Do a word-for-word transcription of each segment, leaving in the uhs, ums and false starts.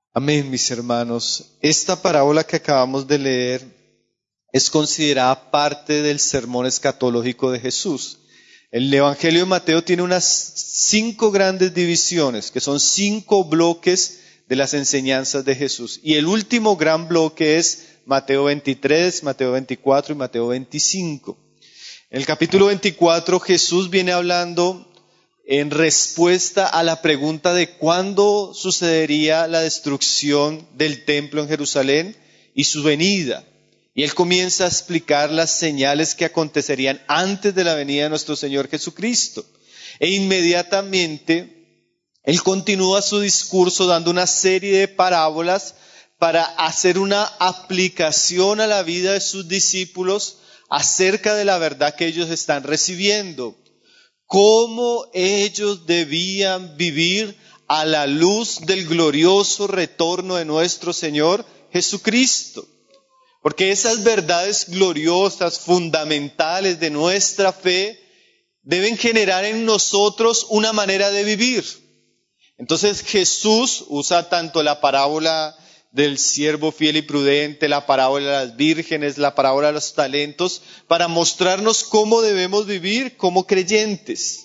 Amén, mis hermanos. Esta parábola que acabamos de leer es considerada parte del sermón escatológico de Jesús. El Evangelio de Mateo tiene unas cinco grandes divisiones, que son cinco bloques de las enseñanzas de Jesús. Y el último gran bloque es Mateo veintitrés, Mateo veinticuatro y Mateo veinticinco. En el capítulo veinticuatro Jesús viene hablando en respuesta a la pregunta de cuándo sucedería la destrucción del templo en Jerusalén y su venida. Y él comienza a explicar las señales que acontecerían antes de la venida de nuestro Señor Jesucristo. E inmediatamente él continúa su discurso dando una serie de parábolas para hacer una aplicación a la vida de sus discípulos acerca de la verdad que ellos están recibiendo. Cómo ellos debían vivir a la luz del glorioso retorno de nuestro Señor Jesucristo. Porque esas verdades gloriosas, fundamentales de nuestra fe, deben generar en nosotros una manera de vivir. Entonces Jesús usa tanto la parábola del siervo fiel y prudente, la parábola de las vírgenes, la parábola de los talentos, para mostrarnos cómo debemos vivir como creyentes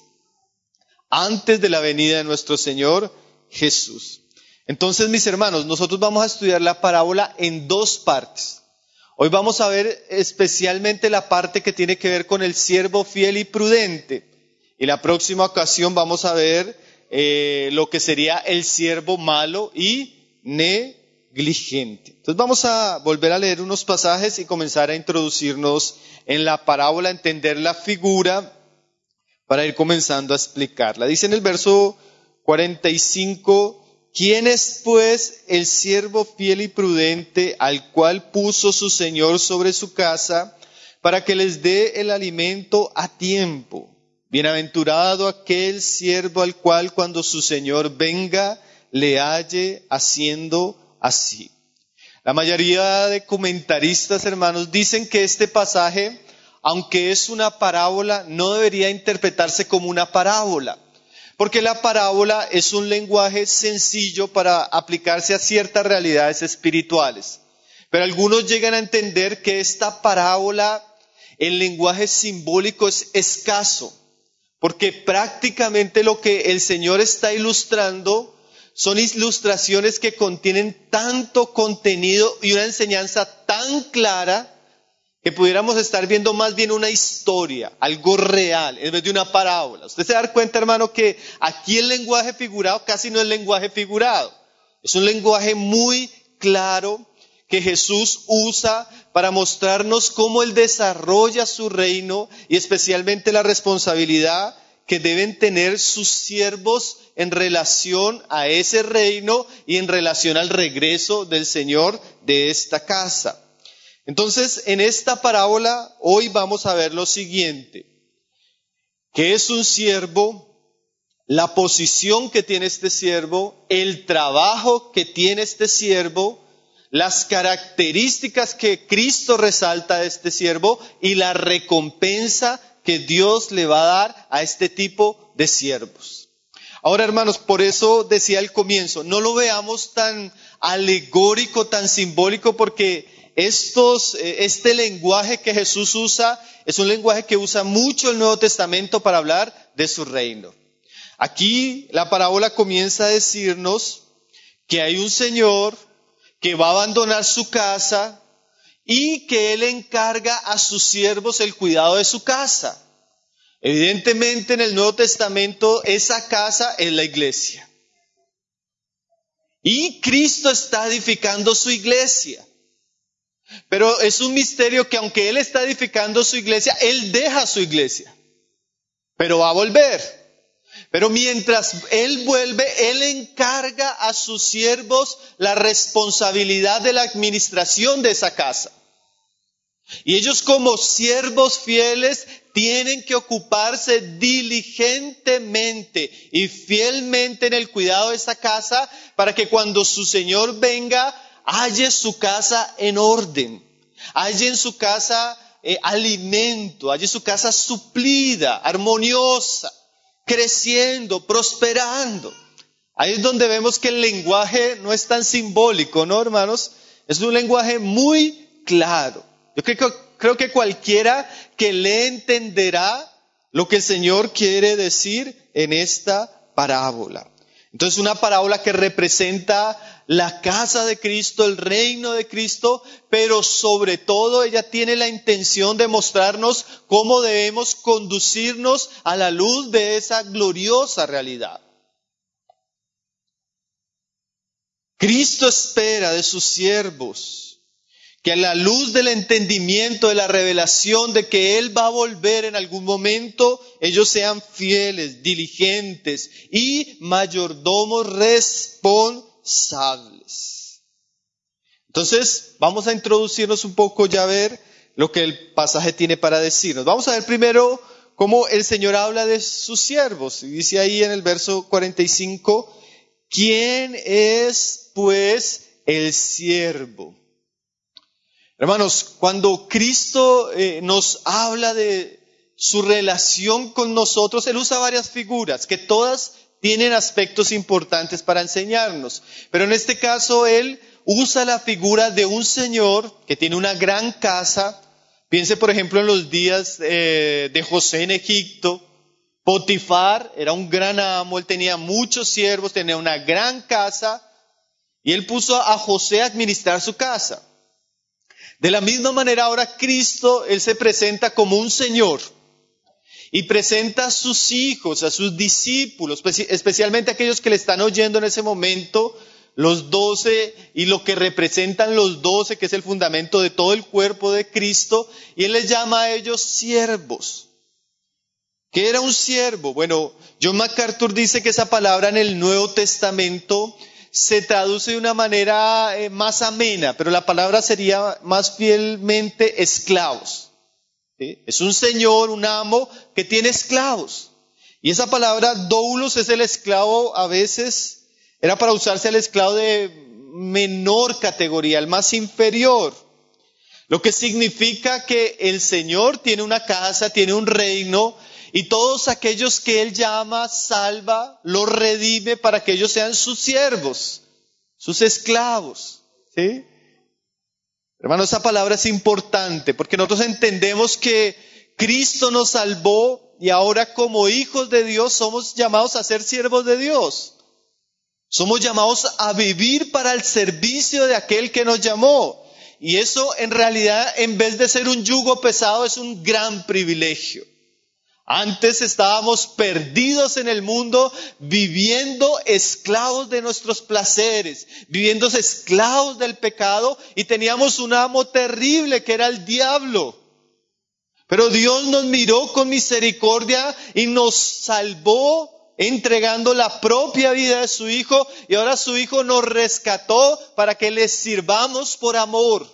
antes de la venida de nuestro Señor Jesús. Entonces, mis hermanos, nosotros vamos a estudiar la parábola en dos partes. Hoy vamos a ver especialmente la parte que tiene que ver con el siervo fiel y prudente. Y la próxima ocasión vamos a ver eh, lo que sería el siervo malo y negligente. Entonces vamos a volver a leer unos pasajes y comenzar a introducirnos en la parábola, entender la figura para ir comenzando a explicarla. Dice en el verso cuarenta y cinco, ¿quién es pues el siervo fiel y prudente al cual puso su Señor sobre su casa para que les dé el alimento a tiempo? Bienaventurado aquel siervo al cual cuando su Señor venga le halle haciendo así. La mayoría de comentaristas, hermanos, dicen que este pasaje, aunque es una parábola, no debería interpretarse como una parábola, porque la parábola es un lenguaje sencillo para aplicarse a ciertas realidades espirituales. Pero algunos llegan a entender que esta parábola, el lenguaje simbólico es escaso, porque prácticamente lo que el Señor está ilustrando son ilustraciones que contienen tanto contenido y una enseñanza tan clara que pudiéramos estar viendo más bien una historia, algo real, en vez de una parábola. Usted se da cuenta, hermano, que aquí el lenguaje figurado casi no es lenguaje figurado. Es un lenguaje muy claro que Jesús usa para mostrarnos cómo Él desarrolla su reino y especialmente la responsabilidad que deben tener sus siervos en relación a ese reino y en relación al regreso del Señor de esta casa. Entonces, en esta parábola, hoy vamos a ver lo siguiente. ¿Qué es un siervo? La posición que tiene este siervo, el trabajo que tiene este siervo, las características que Cristo resalta de este siervo y la recompensa que Dios le va a dar a este tipo de siervos. Ahora, hermanos, por eso decía al comienzo, no lo veamos tan alegórico, tan simbólico, porque estos, este lenguaje que Jesús usa es un lenguaje que usa mucho el Nuevo Testamento para hablar de su reino. Aquí la parábola comienza a decirnos que hay un Señor que va a abandonar su casa y que Él encarga a sus siervos el cuidado de su casa. Evidentemente en el Nuevo Testamento esa casa es la iglesia. Y Cristo está edificando su iglesia. Pero es un misterio que aunque Él está edificando su iglesia, Él deja su iglesia. Pero va a volver. Pero mientras Él vuelve, Él encarga a sus siervos la responsabilidad de la administración de esa casa. Y ellos como siervos fieles tienen que ocuparse diligentemente y fielmente en el cuidado de esa casa para que cuando su Señor venga, halle su casa en orden, halle en su casa eh, alimento, halle su casa suplida, armoniosa, creciendo, prosperando. Ahí es donde vemos que el lenguaje no es tan simbólico, ¿no, hermanos? Es un lenguaje muy claro. Yo creo, creo que cualquiera que lee entenderá lo que el Señor quiere decir en esta parábola. Entonces, una parábola que representa la casa de Cristo, el reino de Cristo, pero sobre todo ella tiene la intención de mostrarnos cómo debemos conducirnos a la luz de esa gloriosa realidad. Cristo espera de sus siervos que a la luz del entendimiento, de la revelación de que Él va a volver en algún momento, ellos sean fieles, diligentes y mayordomos responsables. Entonces, vamos a introducirnos un poco ya a ver lo que el pasaje tiene para decirnos. Vamos a ver primero cómo el Señor habla de sus siervos. Y dice ahí en el verso cuarenta y cinco, ¿quién es pues el siervo? Hermanos, cuando Cristo eh, nos habla de su relación con nosotros, Él usa varias figuras que todas tienen aspectos importantes para enseñarnos. Pero en este caso Él usa la figura de un señor que tiene una gran casa. Piense por ejemplo en los días eh, de José en Egipto. Potifar era un gran amo, él tenía muchos siervos, tenía una gran casa y él puso a José a administrar su casa. De la misma manera ahora Cristo, Él se presenta como un Señor y presenta a sus hijos, a sus discípulos, especialmente aquellos que le están oyendo en ese momento, los doce y lo que representan los doce, que es el fundamento de todo el cuerpo de Cristo, y Él les llama a ellos siervos. ¿Qué era un siervo? Bueno, John MacArthur dice que esa palabra en el Nuevo Testamento se traduce de una manera eh, más amena, pero la palabra sería más fielmente esclavos. ¿Sí? Es un señor, un amo que tiene esclavos. Y esa palabra doulos es el esclavo, a veces era para usarse el esclavo de menor categoría, el más inferior. Lo que significa que el Señor tiene una casa, tiene un reino, y todos aquellos que Él llama, salva, los redime para que ellos sean sus siervos, sus esclavos. ¿Sí? Hermano, esa palabra es importante porque nosotros entendemos que Cristo nos salvó y ahora como hijos de Dios somos llamados a ser siervos de Dios. Somos llamados a vivir para el servicio de aquel que nos llamó. Y eso en realidad, en vez de ser un yugo pesado, es un gran privilegio. Antes estábamos perdidos en el mundo, viviendo esclavos de nuestros placeres, viviendo esclavos del pecado y teníamos un amo terrible que era el diablo. Pero Dios nos miró con misericordia y nos salvó entregando la propia vida de su Hijo y ahora su Hijo nos rescató para que le sirvamos por amor.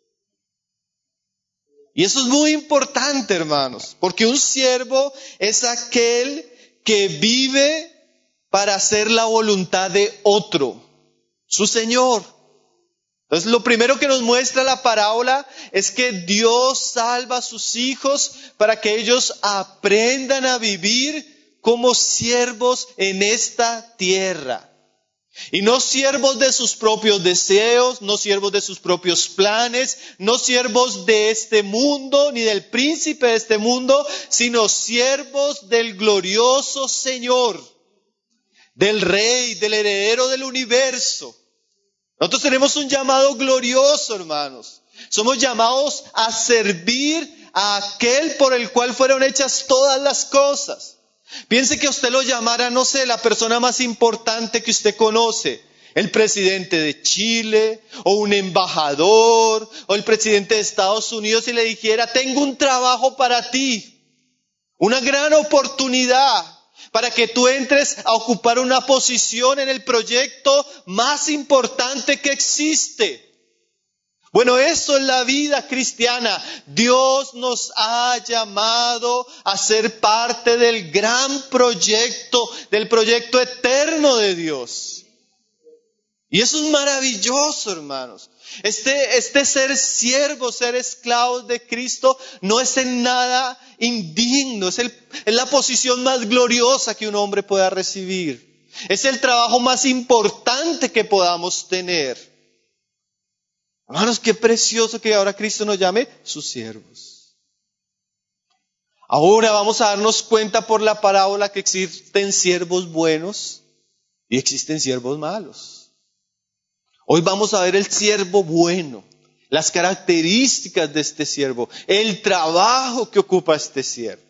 Y eso es muy importante, hermanos, porque un siervo es aquel que vive para hacer la voluntad de otro, su Señor. Entonces, lo primero que nos muestra la parábola es que Dios salva a sus hijos para que ellos aprendan a vivir como siervos en esta tierra. Y no siervos de sus propios deseos, no siervos de sus propios planes, no siervos de este mundo, ni del príncipe de este mundo, sino siervos del glorioso Señor, del Rey, del heredero del universo. Nosotros tenemos un llamado glorioso, hermanos. Somos llamados a servir a aquel por el cual fueron hechas todas las cosas. Piense que a usted lo llamara, no sé, la persona más importante que usted conoce, el presidente de Chile, o un embajador, o el presidente de Estados Unidos, y le dijera, tengo un trabajo para ti, una gran oportunidad, para que tú entres a ocupar una posición en el proyecto más importante que existe. Bueno, eso es la vida cristiana. Dios nos ha llamado a ser parte del gran proyecto, del proyecto eterno de Dios. Y eso es maravilloso, hermanos. Este, este ser siervos, ser esclavos de Cristo, no es en nada indigno. Es, el, es la posición más gloriosa que un hombre pueda recibir. Es el trabajo más importante que podamos tener. Hermanos, qué precioso que ahora Cristo nos llame sus siervos. Ahora vamos a darnos cuenta por la parábola que existen siervos buenos y existen siervos malos. Hoy vamos a ver el siervo bueno, las características de este siervo, el trabajo que ocupa este siervo.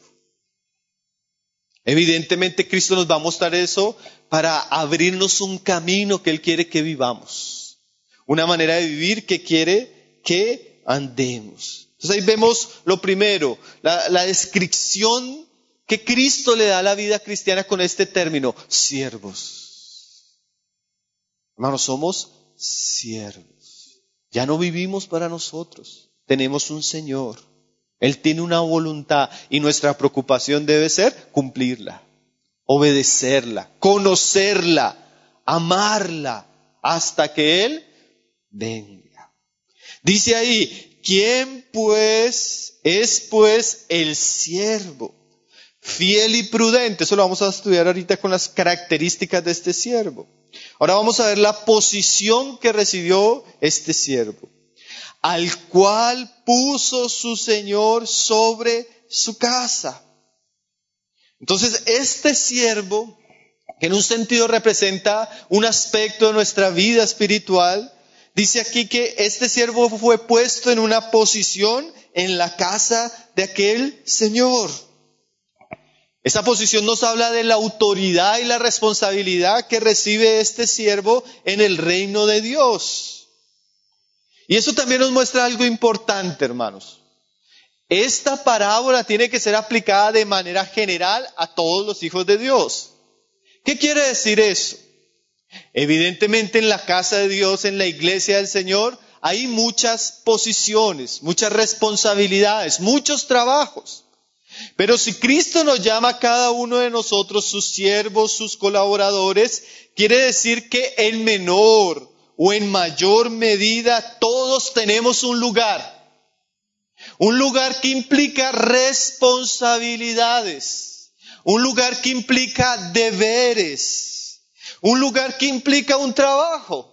Evidentemente Cristo nos va a mostrar eso para abrirnos un camino que Él quiere que vivamos. Una manera de vivir que quiere que andemos. Entonces ahí vemos lo primero, la, la descripción que Cristo le da a la vida cristiana con este término, siervos. Hermanos, somos siervos. Ya no vivimos para nosotros, tenemos un Señor. Él tiene una voluntad y nuestra preocupación debe ser cumplirla, obedecerla, conocerla, amarla, hasta que Él venga. Dice ahí, ¿quién pues es pues el siervo? Fiel y prudente. Eso lo vamos a estudiar ahorita con las características de este siervo. Ahora vamos a ver la posición que recibió este siervo, al cual puso su Señor sobre su casa. Entonces, este siervo, que en un sentido representa un aspecto de nuestra vida espiritual, dice aquí que este siervo fue puesto en una posición en la casa de aquel Señor. Esa posición nos habla de la autoridad y la responsabilidad que recibe este siervo en el reino de Dios. Y eso también nos muestra algo importante, hermanos. Esta parábola tiene que ser aplicada de manera general a todos los hijos de Dios. ¿Qué quiere decir eso? Evidentemente en la casa de Dios, en la iglesia del Señor, hay muchas posiciones, muchas responsabilidades, muchos trabajos. Pero si Cristo nos llama a cada uno de nosotros sus siervos, sus colaboradores, quiere decir que en menor o en mayor medida todos tenemos un lugar. Un lugar que implica responsabilidades. Un lugar que implica deberes. Un lugar que implica un trabajo.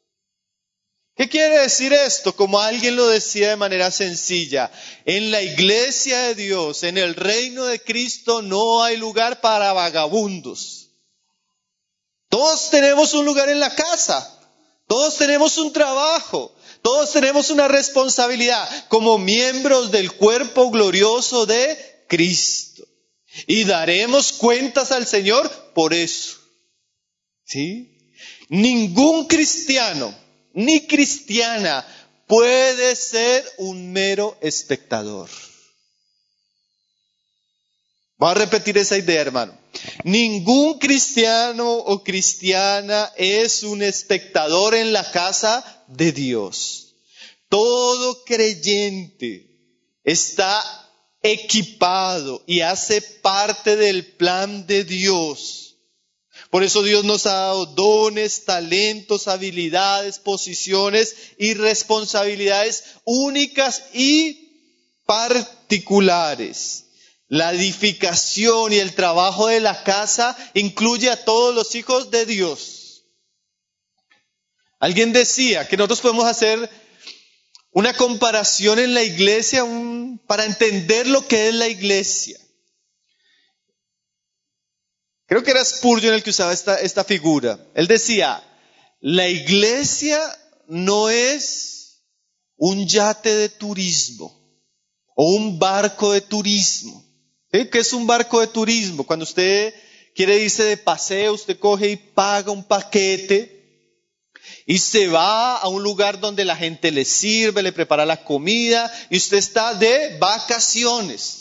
¿Qué quiere decir esto? Como alguien lo decía de manera sencilla, en la iglesia de Dios, en el reino de Cristo, no hay lugar para vagabundos. Todos tenemos un lugar en la casa, todos tenemos un trabajo, todos tenemos una responsabilidad como miembros del cuerpo glorioso de Cristo. Y daremos cuentas al Señor por eso. ¿Sí? Ningún cristiano ni cristiana puede ser un mero espectador. Voy a repetir esa idea, hermano. Ningún cristiano o cristiana es un espectador en la casa de Dios. Todo creyente está equipado y hace parte del plan de Dios. Por eso Dios nos ha dado dones, talentos, habilidades, posiciones y responsabilidades únicas y particulares. La edificación y el trabajo de la casa incluye a todos los hijos de Dios. Alguien decía que nosotros podemos hacer una comparación en la iglesia un, para entender lo que es la iglesia. Creo que era Spurgeon el que usaba esta, esta figura. Él decía, la iglesia no es un yate de turismo o un barco de turismo. ¿Sí? ¿Qué es un barco de turismo? Cuando usted quiere irse de paseo, usted coge y paga un paquete y se va a un lugar donde la gente le sirve, le prepara la comida y usted está de vacaciones.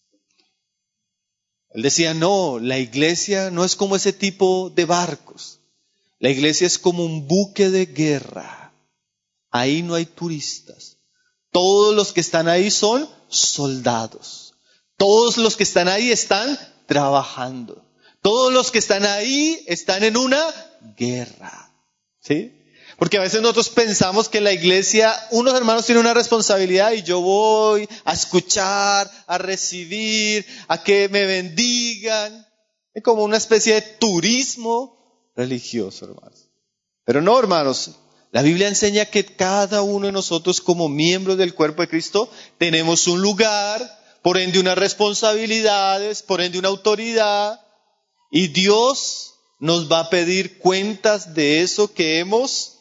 Él decía, no, la iglesia no es como ese tipo de barcos. La iglesia es como un buque de guerra. Ahí no hay turistas. Todos los que están ahí son soldados. Todos los que están ahí están trabajando. Todos los que están ahí están en una guerra. ¿Sí? Porque a veces nosotros pensamos que la iglesia, unos hermanos tienen una responsabilidad y yo voy a escuchar, a recibir, a que me bendigan. Es como una especie de turismo religioso, hermanos. Pero no, hermanos. La Biblia enseña que cada uno de nosotros como miembros del cuerpo de Cristo tenemos un lugar, por ende unas responsabilidades, por ende una autoridad. Y Dios nos va a pedir cuentas de eso que hemos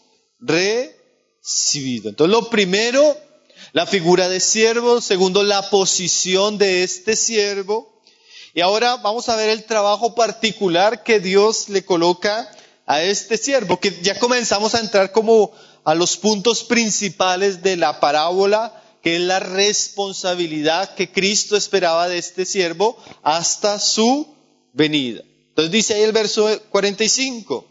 recibido. Entonces lo primero, la figura de siervo. Segundo, la posición de este siervo. Y ahora vamos a ver el trabajo particular que Dios le coloca a este siervo, que ya comenzamos a entrar como a los puntos principales de la parábola, que es la responsabilidad que Cristo esperaba de este siervo hasta su venida. Entonces dice ahí el verso cuarenta y cinco.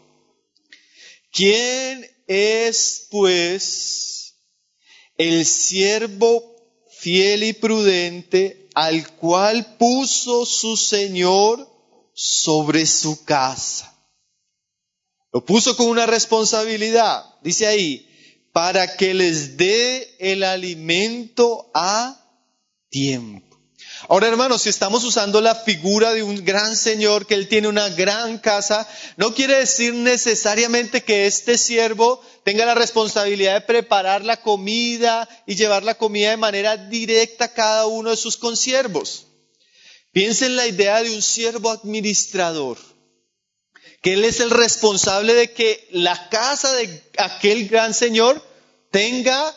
¿Quién es pues el siervo fiel y prudente al cual puso su Señor sobre su casa? Lo puso con una responsabilidad, dice ahí, para que les dé el alimento a tiempo. Ahora, hermanos, si estamos usando la figura de un gran señor, que él tiene una gran casa, no quiere decir necesariamente que este siervo tenga la responsabilidad de preparar la comida y llevar la comida de manera directa a cada uno de sus consiervos. Piensa en la idea de un siervo administrador, que él es el responsable de que la casa de aquel gran señor tenga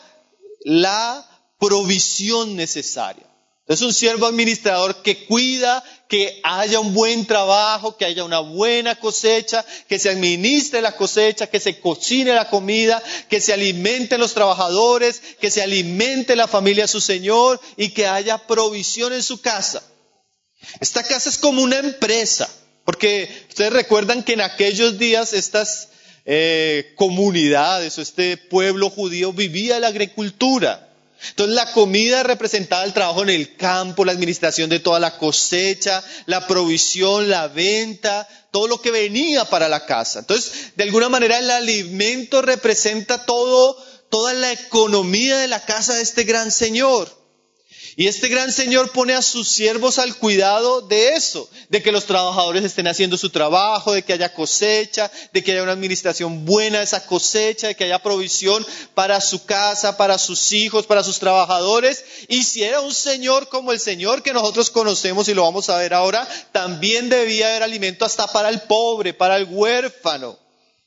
la provisión necesaria. Es un siervo administrador que cuida que haya un buen trabajo, que haya una buena cosecha, que se administre la cosecha, que se cocine la comida, que se alimenten los trabajadores, que se alimente la familia de su señor y que haya provisión en su casa. Esta casa es como una empresa. Porque ustedes recuerdan que en aquellos días estas eh, comunidades o este pueblo judío vivía de la agricultura. Entonces la comida representaba el trabajo en el campo, la administración de toda la cosecha, la provisión, la venta, todo lo que venía para la casa. Entonces, de alguna manera el alimento representa todo, toda la economía de la casa de este gran señor. Y este gran señor pone a sus siervos al cuidado de eso, de que los trabajadores estén haciendo su trabajo, de que haya cosecha, de que haya una administración buena de esa cosecha, de que haya provisión para su casa, para sus hijos, para sus trabajadores. Y si era un señor como el señor que nosotros conocemos y lo vamos a ver ahora, también debía haber alimento hasta para el pobre, para el huérfano.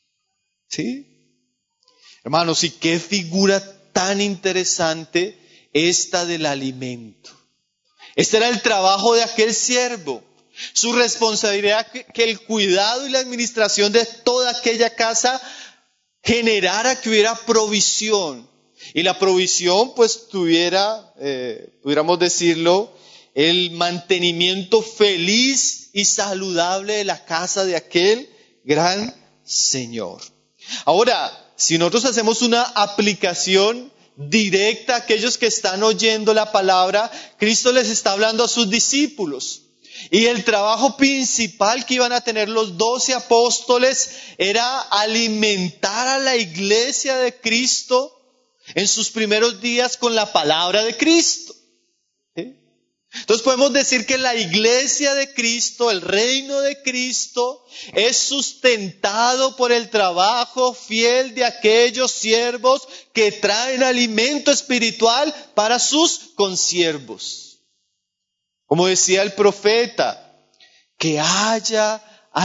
¿Sí? Hermanos, y qué figura tan interesante esta del alimento. Este era el trabajo de aquel siervo. Su responsabilidad que, que el cuidado y la administración de toda aquella casa generara que hubiera provisión. Y la provisión pues tuviera, eh, pudiéramos decirlo, el mantenimiento feliz y saludable de la casa de aquel gran señor. Ahora, si nosotros hacemos una aplicación directa a aquellos que están oyendo la palabra, Cristo les está hablando a sus discípulos. Y el trabajo principal que iban a tener los doce apóstoles era alimentar a la iglesia de Cristo en sus primeros días con la palabra de Cristo. ¿Sí? Entonces podemos decir que la iglesia de Cristo, el reino de Cristo, es sustentado por el trabajo fiel de aquellos siervos que traen alimento espiritual para sus consiervos. Como decía el profeta, que haya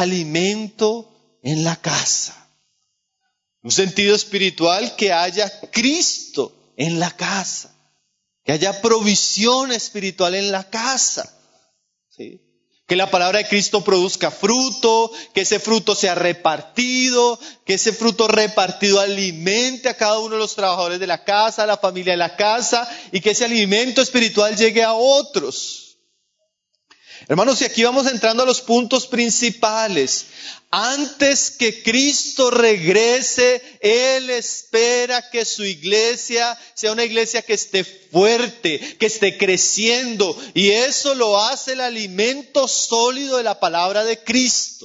alimento en la casa. En un sentido espiritual, que haya Cristo en la casa. Que haya provisión espiritual en la casa. ¿Sí? Que la palabra de Cristo produzca fruto, que ese fruto sea repartido, que ese fruto repartido alimente a cada uno de los trabajadores de la casa, a la familia de la casa, y que ese alimento espiritual llegue a otros. Hermanos, y aquí vamos entrando a los puntos principales. Antes que Cristo regrese, Él espera que su iglesia sea una iglesia que esté fuerte, que esté creciendo. Y eso lo hace el alimento sólido de la palabra de Cristo.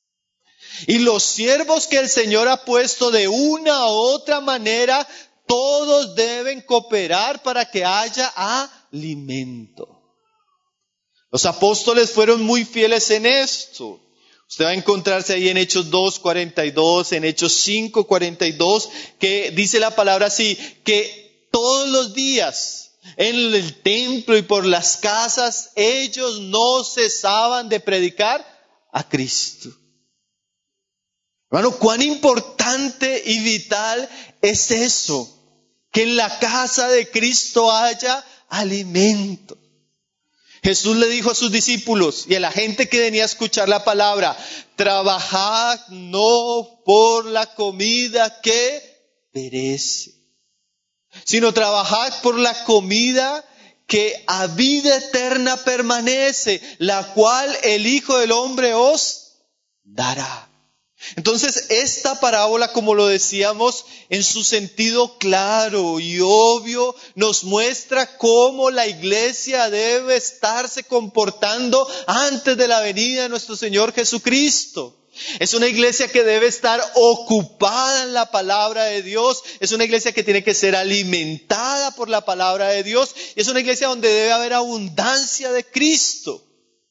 Y los siervos que el Señor ha puesto de una u otra manera, todos deben cooperar para que haya alimento. Los apóstoles fueron muy fieles en esto. Usted va a encontrarse ahí en Hechos dos, cuarenta y dos, en Hechos cinco, cuarenta y dos, que dice la palabra así, que todos los días en el templo y por las casas ellos no cesaban de predicar a Cristo. Hermano, cuán importante y vital es eso, que en la casa de Cristo haya alimento. Jesús le dijo a sus discípulos y a la gente que venía a escuchar la palabra, trabajad no por la comida que perece, sino trabajad por la comida que a vida eterna permanece, la cual el Hijo del Hombre os dará. Entonces, esta parábola, como lo decíamos, en su sentido claro y obvio, nos muestra cómo la iglesia debe estarse comportando antes de la venida de nuestro Señor Jesucristo. Es una iglesia que debe estar ocupada en la palabra de Dios. Es una iglesia que tiene que ser alimentada por la palabra de Dios. Y es una iglesia donde debe haber abundancia de Cristo.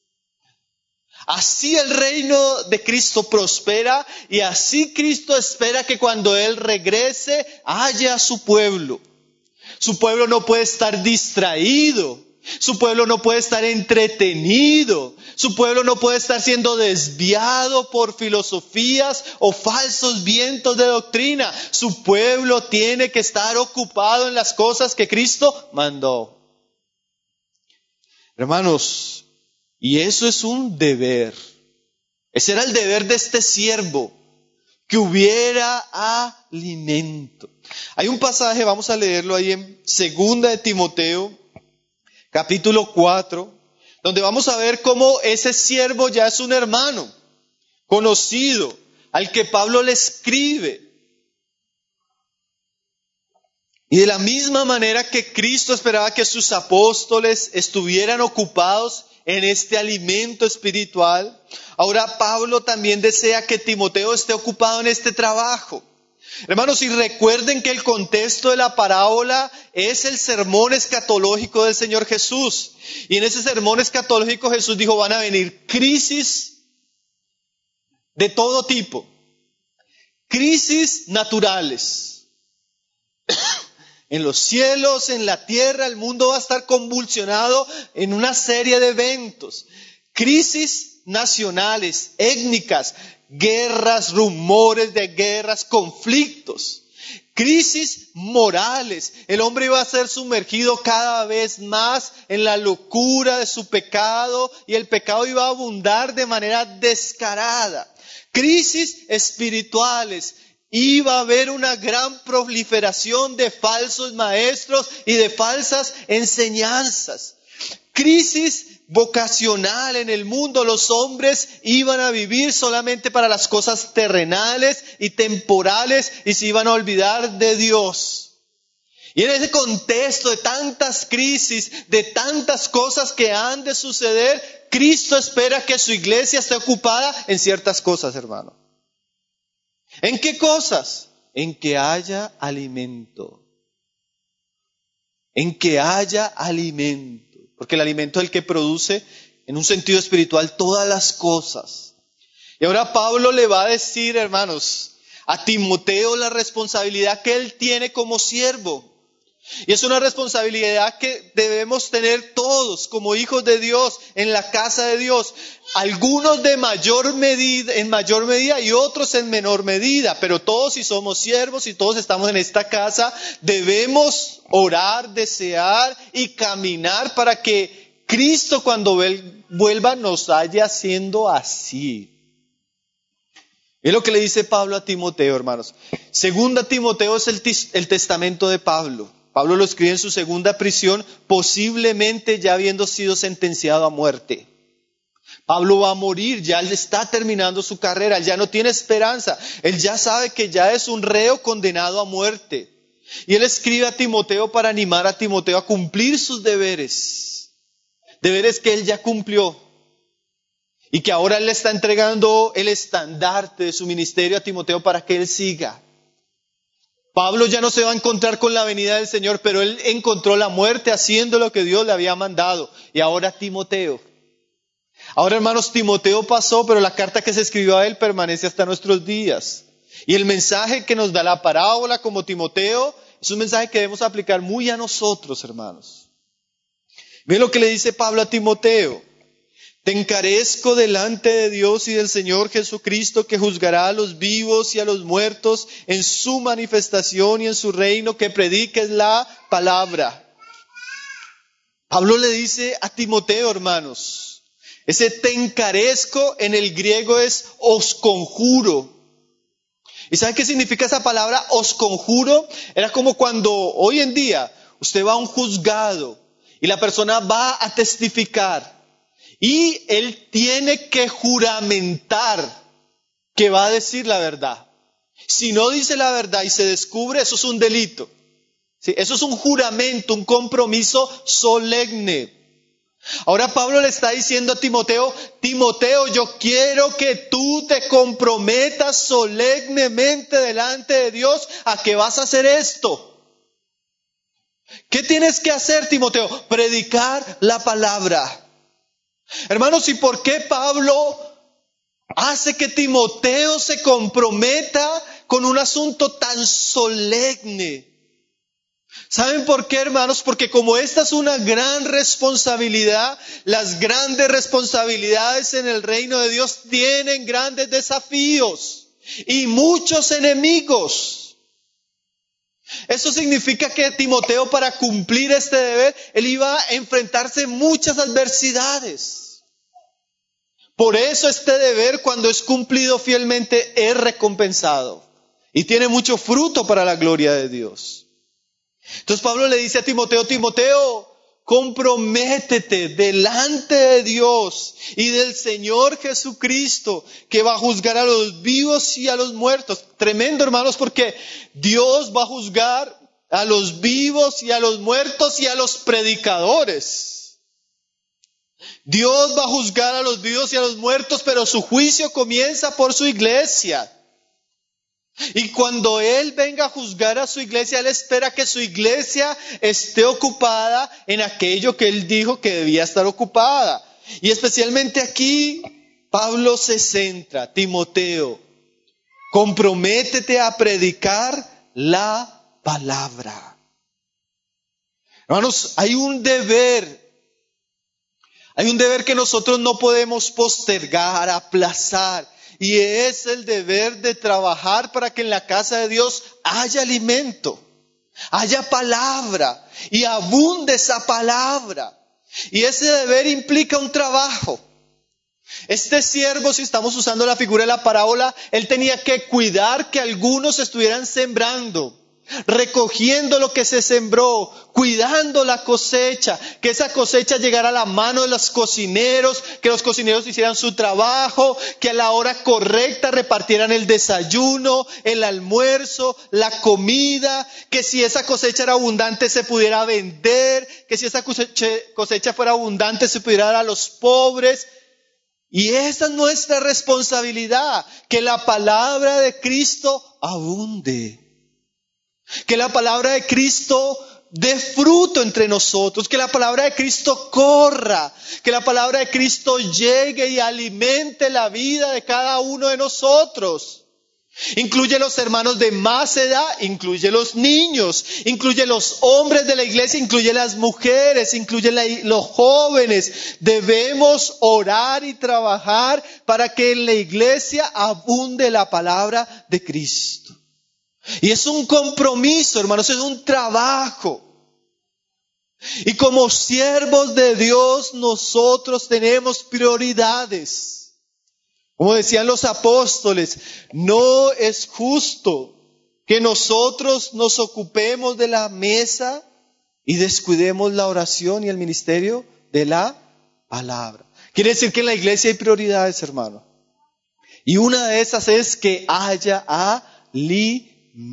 Así el reino de Cristo prospera y así Cristo espera que cuando Él regrese haya a su pueblo. Su pueblo no puede estar distraído. Su pueblo no puede estar entretenido. Su pueblo no puede estar siendo desviado por filosofías o falsos vientos de doctrina. Su pueblo tiene que estar ocupado en las cosas que Cristo mandó. Hermanos, y eso es un deber. Ese era el deber de este siervo, que hubiera alimento. Hay un pasaje, vamos a leerlo ahí en Segunda de Timoteo, capítulo cuatro, donde vamos a ver cómo ese siervo ya es un hermano conocido, al que Pablo le escribe. Y de la misma manera que Cristo esperaba que sus apóstoles estuvieran ocupados en este alimento espiritual, ahora Pablo también desea que Timoteo esté ocupado en este trabajo. Hermanos, y recuerden que el contexto de la parábola es el sermón escatológico del Señor Jesús. Y en ese sermón escatológico Jesús dijo, van a venir crisis de todo tipo. Crisis naturales. En los cielos, en la tierra, el mundo va a estar convulsionado en una serie de eventos. Crisis nacionales, étnicas, guerras, rumores de guerras, conflictos. Crisis morales. El hombre iba a ser sumergido cada vez más en la locura de su pecado y el pecado iba a abundar de manera descarada. Crisis espirituales. Iba a haber una gran proliferación de falsos maestros y de falsas enseñanzas. Crisis vocacional en el mundo. Los hombres iban a vivir solamente para las cosas terrenales y temporales y se iban a olvidar de Dios. Y en ese contexto de tantas crisis, de tantas cosas que han de suceder, Cristo espera que su iglesia esté ocupada en ciertas cosas, hermano. ¿En qué cosas? En que haya alimento. En que haya alimento. Porque el alimento es el que produce, en un sentido espiritual, todas las cosas. Y ahora Pablo le va a decir, hermanos, a Timoteo la responsabilidad que él tiene como siervo. Y es una responsabilidad que debemos tener todos como hijos de Dios en la casa de Dios. Algunos de mayor medida, en mayor medida y otros en menor medida. Pero todos, si somos siervos y todos estamos en esta casa, debemos orar, desear y caminar para que Cristo cuando vuelva nos haya haciendo así. Es lo que le dice Pablo a Timoteo, hermanos. Segunda Timoteo es el, el testamento de Pablo. Pablo lo escribe en su segunda prisión, posiblemente ya habiendo sido sentenciado a muerte. Pablo va a morir, ya él está terminando su carrera, él ya no tiene esperanza, él ya sabe que ya es un reo condenado a muerte. Y él escribe a Timoteo para animar a Timoteo a cumplir sus deberes, deberes que él ya cumplió. Y que ahora él le está entregando el estandarte de su ministerio a Timoteo para que él siga. Pablo ya no se va a encontrar con la venida del Señor, pero él encontró la muerte haciendo lo que Dios le había mandado. Y ahora Timoteo. Ahora, hermanos, Timoteo pasó, pero la carta que se escribió a él permanece hasta nuestros días. Y el mensaje que nos da la parábola como Timoteo es un mensaje que debemos aplicar muy a nosotros, hermanos. Miren lo que le dice Pablo a Timoteo. Te encarezco delante de Dios y del Señor Jesucristo, que juzgará a los vivos y a los muertos en su manifestación y en su reino, que prediques la palabra. Pablo le dice a Timoteo, hermanos, ese te encarezco en el griego es os conjuro. ¿Y saben qué significa esa palabra os conjuro? Era como cuando hoy en día usted va a un juzgado y la persona va a testificar. Y él tiene que juramentar que va a decir la verdad. Si no dice la verdad y se descubre, eso es un delito. ¿Sí? Eso es un juramento, un compromiso solemne. Ahora Pablo le está diciendo a Timoteo, Timoteo, yo quiero que tú te comprometas solemnemente delante de Dios a que vas a hacer esto. ¿Qué tienes que hacer, Timoteo? Predicar la palabra. Hermanos, ¿y por qué Pablo hace que Timoteo se comprometa con un asunto tan solemne? ¿Saben por qué, hermanos? Porque como esta es una gran responsabilidad, las grandes responsabilidades en el reino de Dios tienen grandes desafíos y muchos enemigos. Eso significa que Timoteo, para cumplir este deber, él iba a enfrentarse a muchas adversidades. Por eso este deber, cuando es cumplido fielmente, es recompensado y tiene mucho fruto para la gloria de Dios. Entonces Pablo le dice a Timoteo, Timoteo, comprométete delante de Dios y del Señor Jesucristo, que va a juzgar a los vivos y a los muertos. Tremendo, hermanos, porque Dios va a juzgar a los vivos y a los muertos y a los predicadores. Dios va a juzgar a los vivos y a los muertos, pero su juicio comienza por su iglesia. Y cuando Él venga a juzgar a su iglesia, Él espera que su iglesia esté ocupada en aquello que Él dijo que debía estar ocupada. Y especialmente aquí, Pablo se centra, Timoteo, comprométete a predicar la palabra. Hermanos, hay un deber, hay un deber que nosotros no podemos postergar, aplazar. Y es el deber de trabajar para que en la casa de Dios haya alimento, haya palabra y abunde esa palabra. Y ese deber implica un trabajo. Este siervo, si estamos usando la figura de la parábola, él tenía que cuidar que algunos estuvieran sembrando, recogiendo lo que se sembró, cuidando la cosecha, que esa cosecha llegara a la mano de los cocineros, que los cocineros hicieran su trabajo, que a la hora correcta repartieran el desayuno, el almuerzo, la comida, que si esa cosecha era abundante se pudiera vender, que si esa cosecha, cosecha fuera abundante se pudiera dar a los pobres. Y esa es nuestra responsabilidad, que la palabra de Cristo abunde. Que la palabra de Cristo dé fruto entre nosotros, que la palabra de Cristo corra, que la palabra de Cristo llegue y alimente la vida de cada uno de nosotros. Incluye los hermanos de más edad, incluye los niños, incluye los hombres de la iglesia, incluye las mujeres, incluye la, los jóvenes. Debemos orar y trabajar para que en la iglesia abunde la palabra de Cristo. Y es un compromiso, hermanos, es un trabajo. Y como siervos de Dios, nosotros tenemos prioridades. Como decían los apóstoles, no es justo que nosotros nos ocupemos de la mesa y descuidemos la oración y el ministerio de la palabra. Quiere decir que en la iglesia hay prioridades, hermano. Y una de esas es que haya alimento.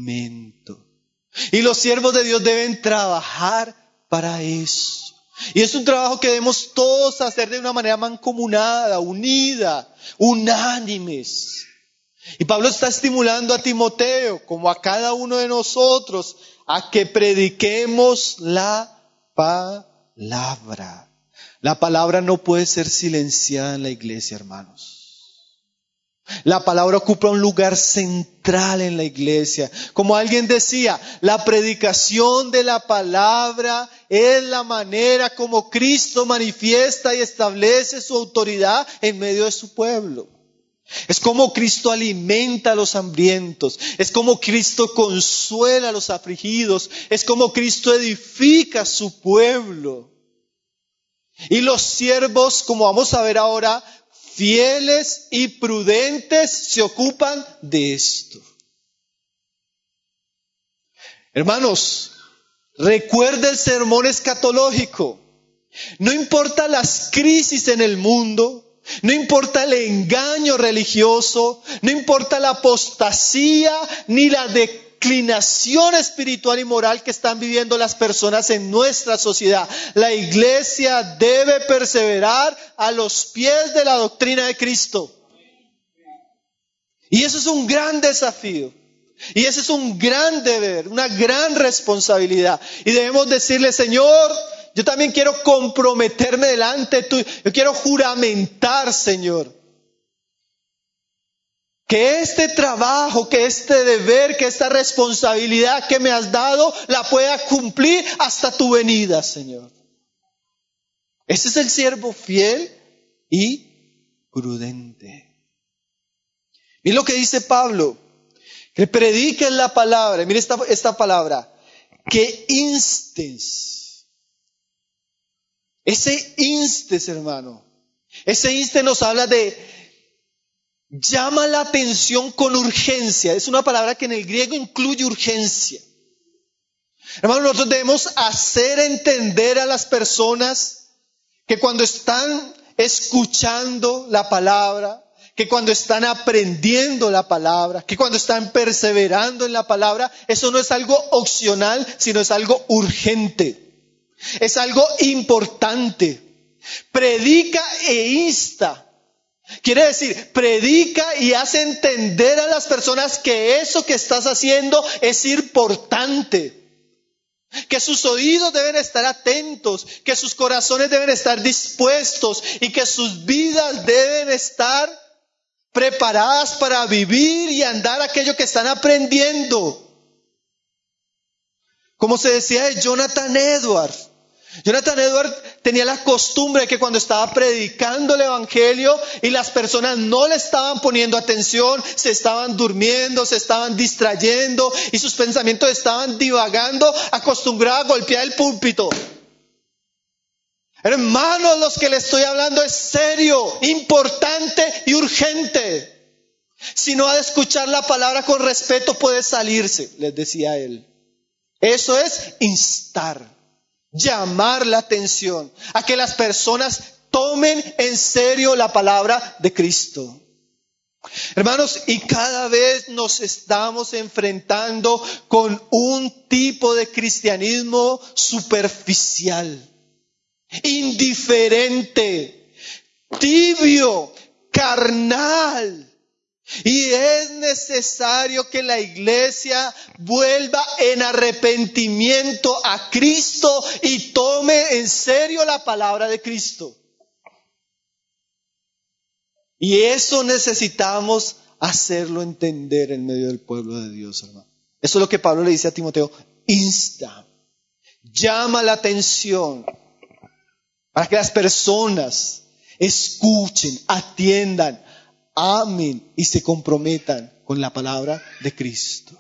Y los siervos de Dios deben trabajar para eso. Y es un trabajo que debemos todos hacer de una manera mancomunada, unida, unánimes. Y Pablo está estimulando a Timoteo, como a cada uno de nosotros, a que prediquemos la palabra. La palabra no puede ser silenciada en la iglesia, hermanos. La palabra ocupa un lugar central en la iglesia. Como alguien decía, la predicación de la palabra es la manera como Cristo manifiesta y establece su autoridad en medio de su pueblo. Es como Cristo alimenta a los hambrientos. Es como Cristo consuela a los afligidos. Es como Cristo edifica a su pueblo. Y los siervos, como vamos a ver ahora, fieles y prudentes, se ocupan de esto. Hermanos, recuerda el sermón escatológico. No importa las crisis en el mundo, no importa el engaño religioso, no importa la apostasía ni la declinación espiritual y moral que están viviendo las personas en nuestra sociedad. La iglesia debe perseverar a los pies de la doctrina de Cristo. Y eso es un gran desafío. Y ese es un gran deber, una gran responsabilidad. Y debemos decirle, Señor, yo también quiero comprometerme delante tuyo. Yo quiero juramentar, Señor, que este trabajo, que este deber, que esta responsabilidad que me has dado, la pueda cumplir hasta tu venida, Señor. Ese es el siervo fiel y prudente. Y lo que dice Pablo, que prediquen la palabra. Mire esta, esta palabra, que instes. Ese instes, hermano, ese instes nos habla de llama la atención con urgencia. Es una palabra que en el griego incluye urgencia. Hermano, nosotros debemos hacer entender a las personas que cuando están escuchando la palabra, que cuando están aprendiendo la palabra, que cuando están perseverando en la palabra, eso no es algo opcional, sino es algo urgente. Es algo importante. Predica e insta. Quiere decir, predica y hace entender a las personas que eso que estás haciendo es importante. Que sus oídos deben estar atentos, que sus corazones deben estar dispuestos y que sus vidas deben estar preparadas para vivir y andar aquello que están aprendiendo. Como se decía de Jonathan Edwards. Jonathan Edwards tenía la costumbre de que cuando estaba predicando el evangelio y las personas no le estaban poniendo atención, se estaban durmiendo, se estaban distrayendo y sus pensamientos estaban divagando, acostumbraba a golpear el púlpito. Hermanos, los que le estoy hablando es serio, importante y urgente. Si no ha de escuchar la palabra con respeto, puede salirse, les decía él. Eso es instar, llamar la atención a que las personas tomen en serio la palabra de Cristo. Hermanos, y cada vez nos estamos enfrentando con un tipo de cristianismo superficial, indiferente, tibio, carnal. Y es necesario que la iglesia vuelva en arrepentimiento a Cristo y tome en serio la palabra de Cristo. Y eso necesitamos hacerlo entender en medio del pueblo de Dios, hermano. Eso es lo que Pablo le dice a Timoteo. Insta, llama la atención para que las personas escuchen, atiendan, amen y se comprometan con la palabra de Cristo.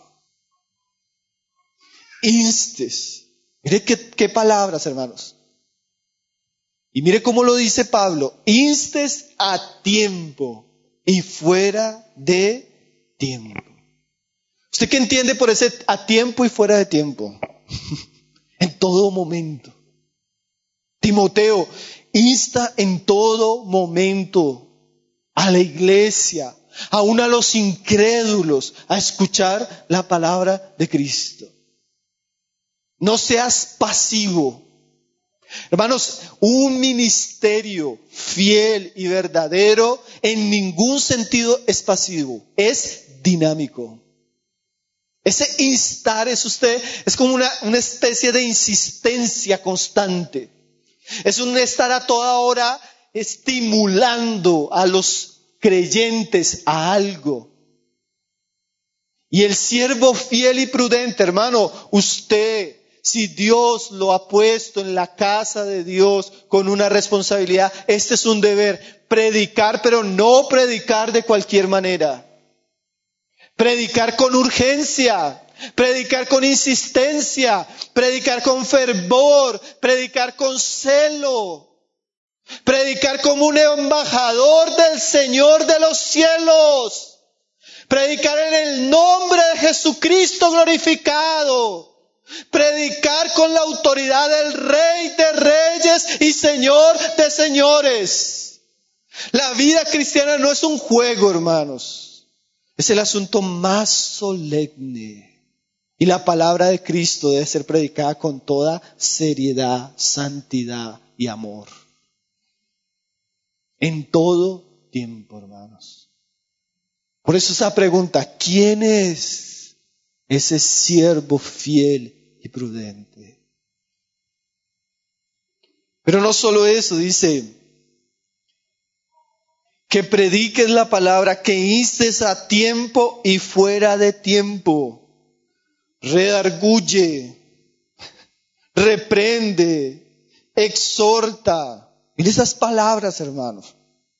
Instes. Mire qué, qué palabras, hermanos. Y mire cómo lo dice Pablo. Instes a tiempo y fuera de tiempo. ¿Usted qué entiende por ese a tiempo y fuera de tiempo? En todo momento. Timoteo, insta en todo momento a la iglesia, aún a los incrédulos, a escuchar la palabra de Cristo. No seas pasivo. Hermanos, un ministerio fiel y verdadero en ningún sentido es pasivo, es dinámico. Ese instar es usted, es como una, una especie de insistencia constante. Es un estar a toda hora estimulando a los creyentes a algo. Y el siervo fiel y prudente, hermano, usted, si Dios lo ha puesto en la casa de Dios con una responsabilidad, este es un deber, predicar, pero no predicar de cualquier manera. Predicar con urgencia, predicar con insistencia, predicar con fervor, predicar con celo, predicar como un embajador del Señor de los cielos, predicar en el nombre de Jesucristo glorificado, predicar con la autoridad del Rey de Reyes y Señor de Señores. La vida cristiana no es un juego, hermanos. Es el asunto más solemne. Y la palabra de Cristo debe ser predicada con toda seriedad, santidad y amor. En todo tiempo, hermanos. Por eso esa pregunta, ¿quién es ese siervo fiel y prudente? Pero no solo eso, dice, que prediques la palabra, que instes a tiempo y fuera de tiempo, redarguye, reprende, exhorta. Miren esas palabras, hermanos.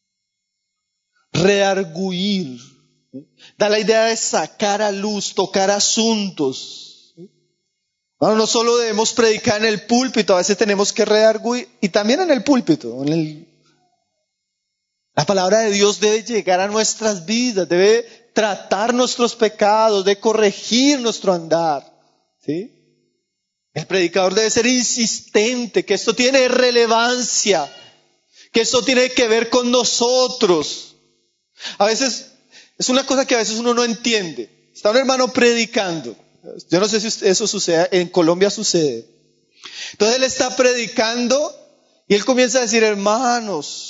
Redarguir. Da la idea de sacar a luz, tocar asuntos. Bueno, no solo debemos predicar en el púlpito, a veces tenemos que redarguir, y también en el púlpito, en el La palabra de Dios debe llegar a nuestras vidas, debe tratar nuestros pecados, debe corregir nuestro andar. ¿Sí? El predicador debe ser insistente, que esto tiene relevancia, que esto tiene que ver con nosotros. A veces, es una cosa que a veces uno no entiende. Está un hermano predicando. Yo no sé si eso sucede, en Colombia sucede. Entonces él está predicando y él comienza a decir, hermanos,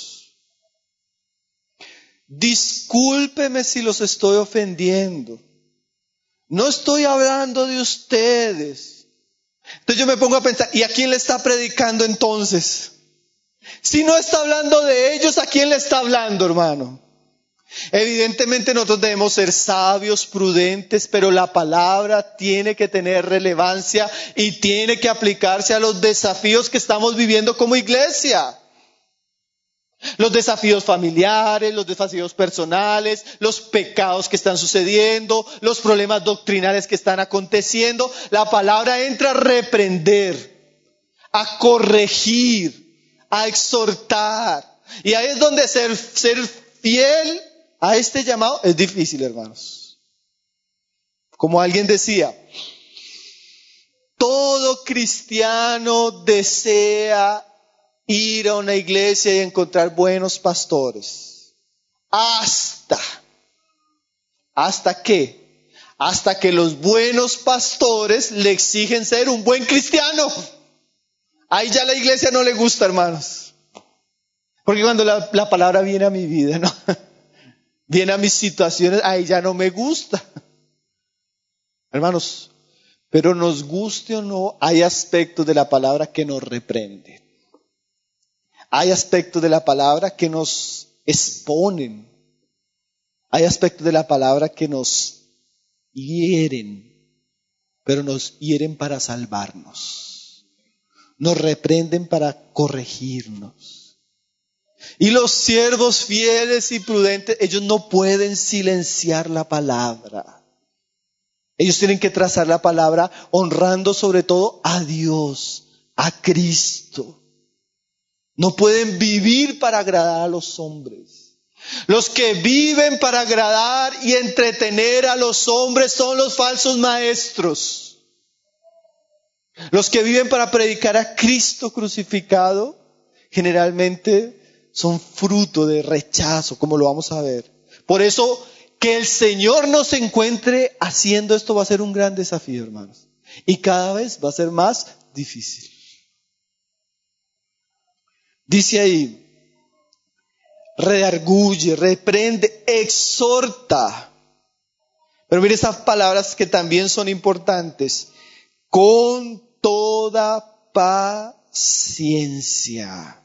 discúlpeme si los estoy ofendiendo. No estoy hablando de ustedes. Entonces yo me pongo a pensar, ¿y a quién le está predicando entonces? Si no está hablando de ellos, ¿a quién le está hablando, hermano? Evidentemente nosotros debemos ser sabios, prudentes, pero la palabra tiene que tener relevancia y tiene que aplicarse a los desafíos que estamos viviendo como iglesia. Los desafíos familiares, los desafíos personales, los pecados que están sucediendo, los problemas doctrinales que están aconteciendo. La palabra entra a reprender, a corregir, a exhortar. Y ahí es donde ser, ser fiel a este llamado es difícil, hermanos. Como alguien decía, todo cristiano desea ir a una iglesia y encontrar buenos pastores. Hasta, ¿hasta qué? Hasta que los buenos pastores le exigen ser un buen cristiano. Ahí ya la iglesia no le gusta, hermanos. Porque cuando la, la palabra viene a mi vida, ¿no? Viene a mis situaciones, ahí ya no me gusta. Hermanos, pero nos guste o no, hay aspectos de la palabra que nos reprenden. Hay aspectos de la palabra que nos exponen. Hay aspectos de la palabra que nos hieren, pero nos hieren para salvarnos. Nos reprenden para corregirnos. Y los siervos fieles y prudentes, ellos no pueden silenciar la palabra. Ellos tienen que trazar la palabra honrando sobre todo a Dios, a Cristo. No pueden vivir para agradar a los hombres. Los que viven para agradar y entretener a los hombres son los falsos maestros. Los que viven para predicar a Cristo crucificado generalmente son fruto de rechazo, como lo vamos a ver. Por eso, que el Señor nos encuentre haciendo esto va a ser un gran desafío, hermanos. Y cada vez va a ser más difícil. Dice ahí, redarguye, reprende, exhorta. Pero mire esas palabras que también son importantes. Con toda paciencia. paciencia.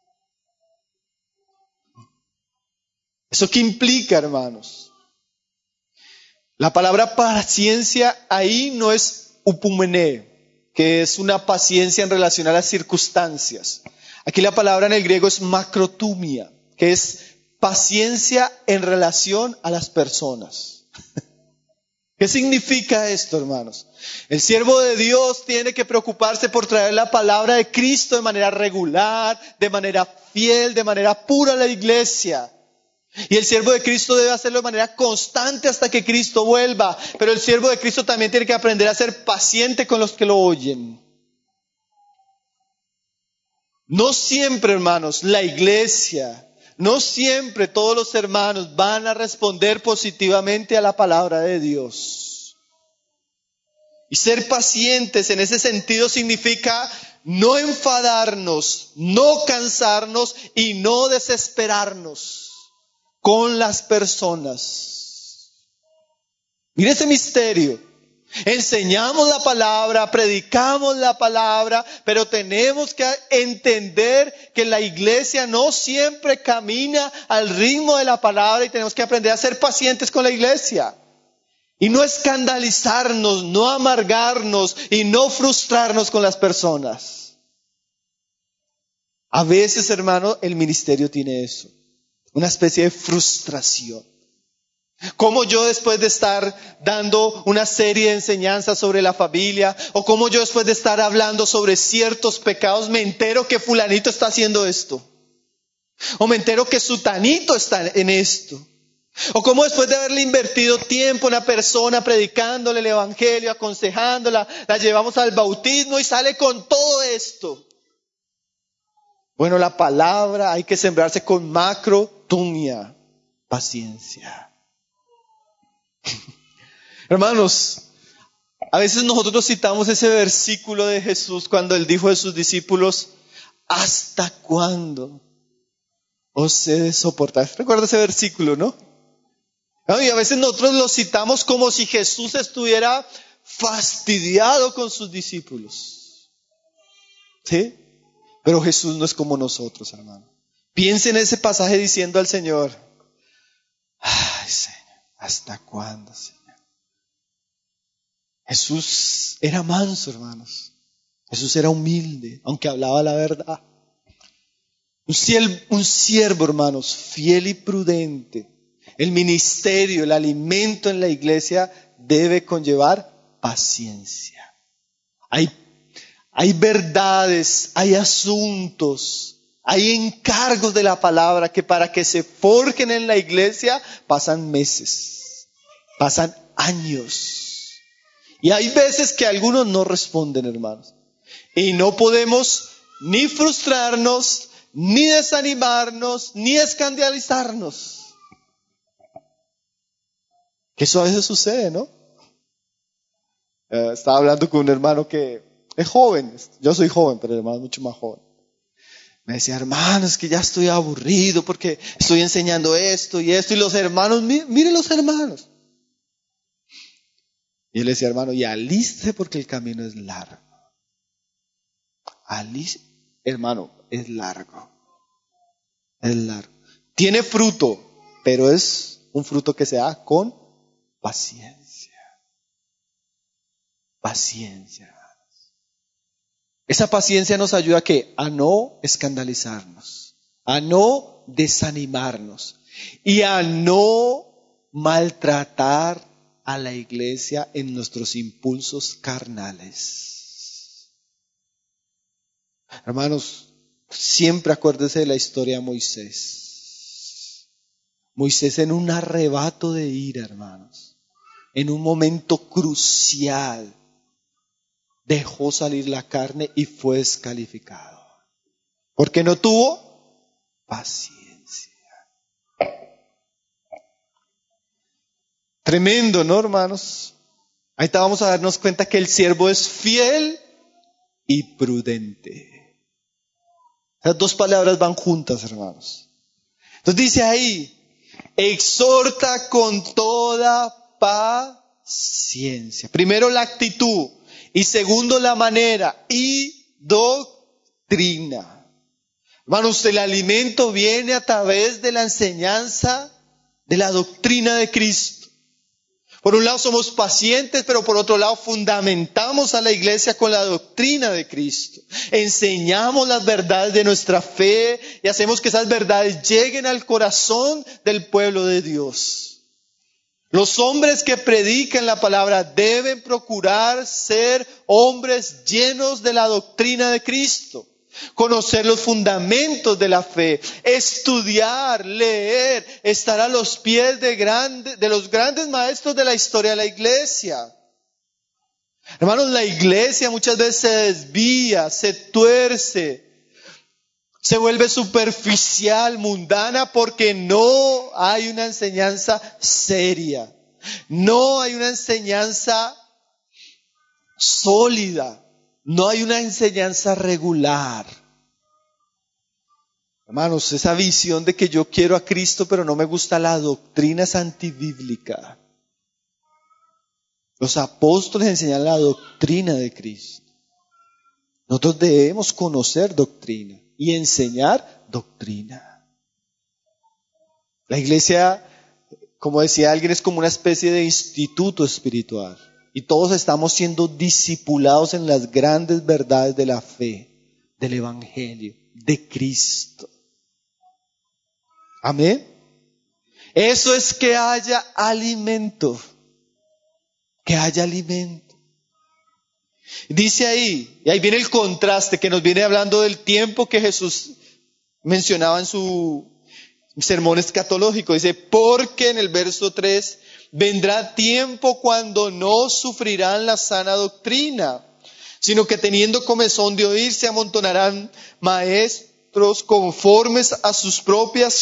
¿Eso qué implica, hermanos? La palabra paciencia ahí no es upumene, que es una paciencia en relación a las circunstancias. Aquí la palabra en el griego es macrotumia, que es paciencia en relación a las personas. ¿Qué significa esto, hermanos? El siervo de Dios tiene que preocuparse por traer la palabra de Cristo de manera regular, de manera fiel, de manera pura a la iglesia. Y el siervo de Cristo debe hacerlo de manera constante hasta que Cristo vuelva. Pero el siervo de Cristo también tiene que aprender a ser paciente con los que lo oyen. No siempre, hermanos, la iglesia, no siempre todos los hermanos van a responder positivamente a la palabra de Dios. Y ser pacientes en ese sentido significa no enfadarnos, no cansarnos y no desesperarnos con las personas. Mire ese misterio. Enseñamos la palabra, predicamos la palabra, pero tenemos que entender que la iglesia no siempre camina al ritmo de la palabra y tenemos que aprender a ser pacientes con la iglesia. Y no escandalizarnos, no amargarnos y no frustrarnos con las personas. A veces, hermano, el ministerio tiene eso. Una especie de frustración. Como yo después de estar dando una serie de enseñanzas sobre la familia, o como yo después de estar hablando sobre ciertos pecados, me entero que fulanito está haciendo esto. O me entero que sutanito está en esto. O como después de haberle invertido tiempo a una persona predicándole el evangelio, aconsejándola, la llevamos al bautismo y sale con todo esto. Bueno, la palabra hay que sembrarse con macrotumia, paciencia. Hermanos, a veces nosotros citamos ese versículo de Jesús cuando Él dijo a sus discípulos, ¿hasta cuándo os he de soportar? ¿Recuerda ese versículo, no? Y a veces nosotros lo citamos como si Jesús estuviera fastidiado con sus discípulos. ¿Sí? Pero Jesús no es como nosotros, hermano. Piense en ese pasaje diciendo al Señor, ay, Señor, ¿hasta cuándo, Señor? Jesús era manso, hermanos. Jesús era humilde, aunque hablaba la verdad. Un siervo, un siervo, hermanos, fiel y prudente. El ministerio, el alimento en la iglesia debe conllevar paciencia. Hay Hay verdades, hay asuntos, hay encargos de la palabra que para que se forjen en la iglesia pasan meses, pasan años. Y hay veces que algunos no responden, hermanos. Y no podemos ni frustrarnos, ni desanimarnos, ni escandalizarnos. Que eso a veces sucede, ¿no? Eh, estaba hablando con un hermano que es joven, yo soy joven, pero el hermano es mucho más joven. Me decía, hermano, es que ya estoy aburrido porque estoy enseñando esto y esto. Y los hermanos, miren los hermanos. Y él decía, hermano, y alístese porque el camino es largo. Alístese, hermano, es largo. Es largo. Tiene fruto, pero es un fruto que se da con paciencia. Paciencia. Esa paciencia nos ayuda a ¿qué? A no escandalizarnos, a no desanimarnos y a no maltratar a la iglesia en nuestros impulsos carnales. Hermanos, siempre acuérdense de la historia de Moisés. Moisés en un arrebato de ira, hermanos, en un momento crucial, dejó salir la carne y fue descalificado. Porque no tuvo paciencia. Tremendo, ¿no, hermanos? Ahorita vamos a darnos cuenta que el siervo es fiel y prudente. Esas dos palabras van juntas, hermanos. Entonces dice ahí, exhorta con toda paciencia. Primero la actitud. Y segundo, la manera. Y doctrina. doctrina. Hermanos, el alimento viene a través de la enseñanza de la doctrina de Cristo. Por un lado somos pacientes, pero por otro lado fundamentamos a la iglesia con la doctrina de Cristo. Enseñamos las verdades de nuestra fe y hacemos que esas verdades lleguen al corazón del pueblo de Dios. Los hombres que predican la palabra deben procurar ser hombres llenos de la doctrina de Cristo. Conocer los fundamentos de la fe, estudiar, leer, estar a los pies de, grande, de los grandes maestros de la historia de la iglesia. Hermanos, la iglesia muchas veces se desvía, se tuerce, se vuelve superficial, mundana, porque no hay una enseñanza seria, no hay una enseñanza sólida. No hay una enseñanza regular. Hermanos, esa visión de que yo quiero a Cristo pero no me gusta la doctrina es antibíblica. Los apóstoles enseñan la doctrina de Cristo. Nosotros debemos conocer doctrina y enseñar doctrina. La iglesia, como decía alguien, es como una especie de instituto espiritual. Y todos estamos siendo discipulados en las grandes verdades de la fe, del Evangelio, de Cristo. Amén. Eso es que haya alimento. Que haya alimento. Dice ahí, y ahí viene el contraste que nos viene hablando del tiempo que Jesús mencionaba en su sermón escatológico. Dice, porque en el verso tres... vendrá tiempo cuando no sufrirán la sana doctrina, sino que teniendo comezón de oír se amontonarán maestros conformes a sus propias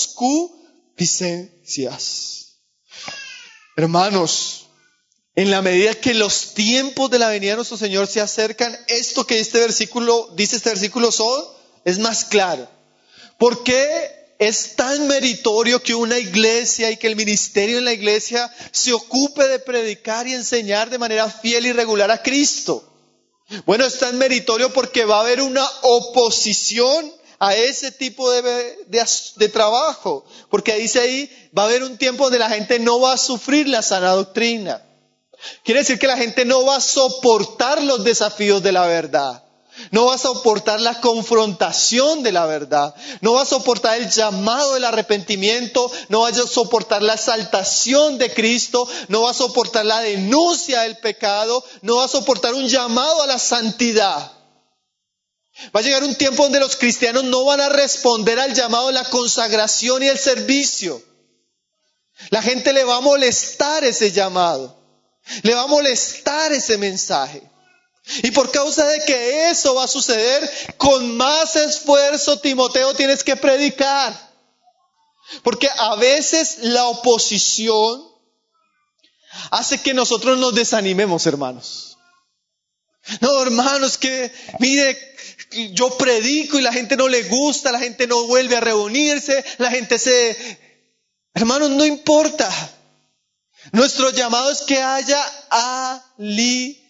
concupiscencias. Hermanos, en la medida que los tiempos de la venida de nuestro Señor se acercan, esto que este versículo, dice este versículo son, es más claro. ¿Por qué es tan meritorio que una iglesia y que el ministerio en la iglesia se ocupe de predicar y enseñar de manera fiel y regular a Cristo? Bueno, es tan meritorio porque va a haber una oposición a ese tipo de, de, de trabajo. Porque dice ahí, va a haber un tiempo donde la gente no va a sufrir la sana doctrina. Quiere decir que la gente no va a soportar los desafíos de la verdad. No va a soportar la confrontación de la verdad. No va a soportar el llamado del arrepentimiento. No va a soportar la exaltación de Cristo. No va a soportar la denuncia del pecado. No va a soportar un llamado a la santidad. Va a llegar un tiempo donde los cristianos no van a responder al llamado de la consagración y el servicio. La gente le va a molestar ese llamado. Le va a molestar ese mensaje. Y por causa de que eso va a suceder, con más esfuerzo, Timoteo, tienes que predicar. Porque a veces la oposición hace que nosotros nos desanimemos, hermanos. No, hermanos, que mire, yo predico y la gente no le gusta, la gente no vuelve a reunirse, la gente se... Hermanos, no importa. Nuestro llamado es que haya alimento.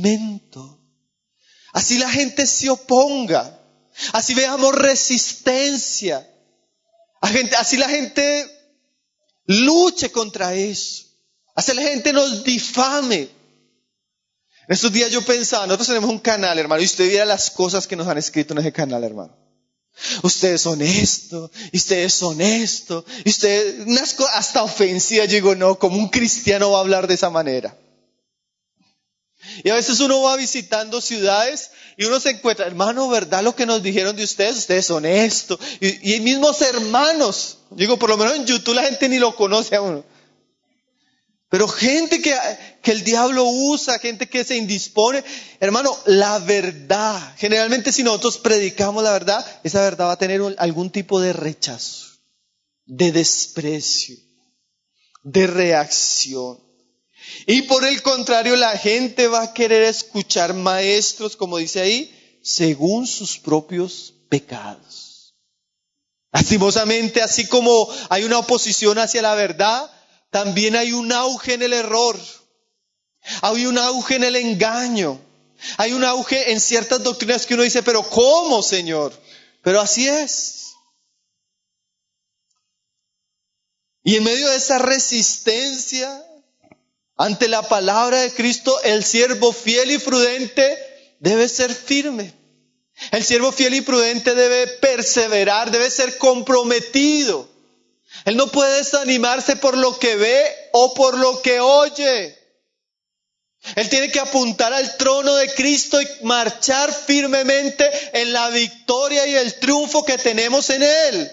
Así la gente se oponga, así veamos resistencia, así la gente luche contra eso, así la gente nos difame. En estos días yo pensaba, nosotros tenemos un canal, hermano, y usted viera las cosas que nos han escrito en ese canal, hermano. Ustedes son esto, y ustedes son esto, y ustedes, unas cosas hasta ofensivas. Yo digo, no, como un cristiano va a hablar de esa manera. Y a veces uno va visitando ciudades y uno se encuentra, hermano, ¿verdad lo que nos dijeron de ustedes? Ustedes son esto. Y, y mismos hermanos, digo, por lo menos en YouTube la gente ni lo conoce a uno. Pero gente que, que el diablo usa, gente que se indispone. Hermano, la verdad, generalmente si nosotros predicamos la verdad, esa verdad va a tener un, algún tipo de rechazo, de desprecio, de reacción. Y por el contrario, la gente va a querer escuchar maestros, como dice ahí, según sus propios pecados. Lastimosamente, así como hay una oposición hacia la verdad, también hay un auge en el error. Hay un auge en el engaño. Hay un auge en ciertas doctrinas que uno dice, pero ¿cómo, Señor? Pero así es. Y en medio de esa resistencia ante la palabra de Cristo, el siervo fiel y prudente debe ser firme. El siervo fiel y prudente debe perseverar, debe ser comprometido. Él no puede desanimarse por lo que ve o por lo que oye. Él tiene que apuntar al trono de Cristo y marchar firmemente en la victoria y el triunfo que tenemos en Él.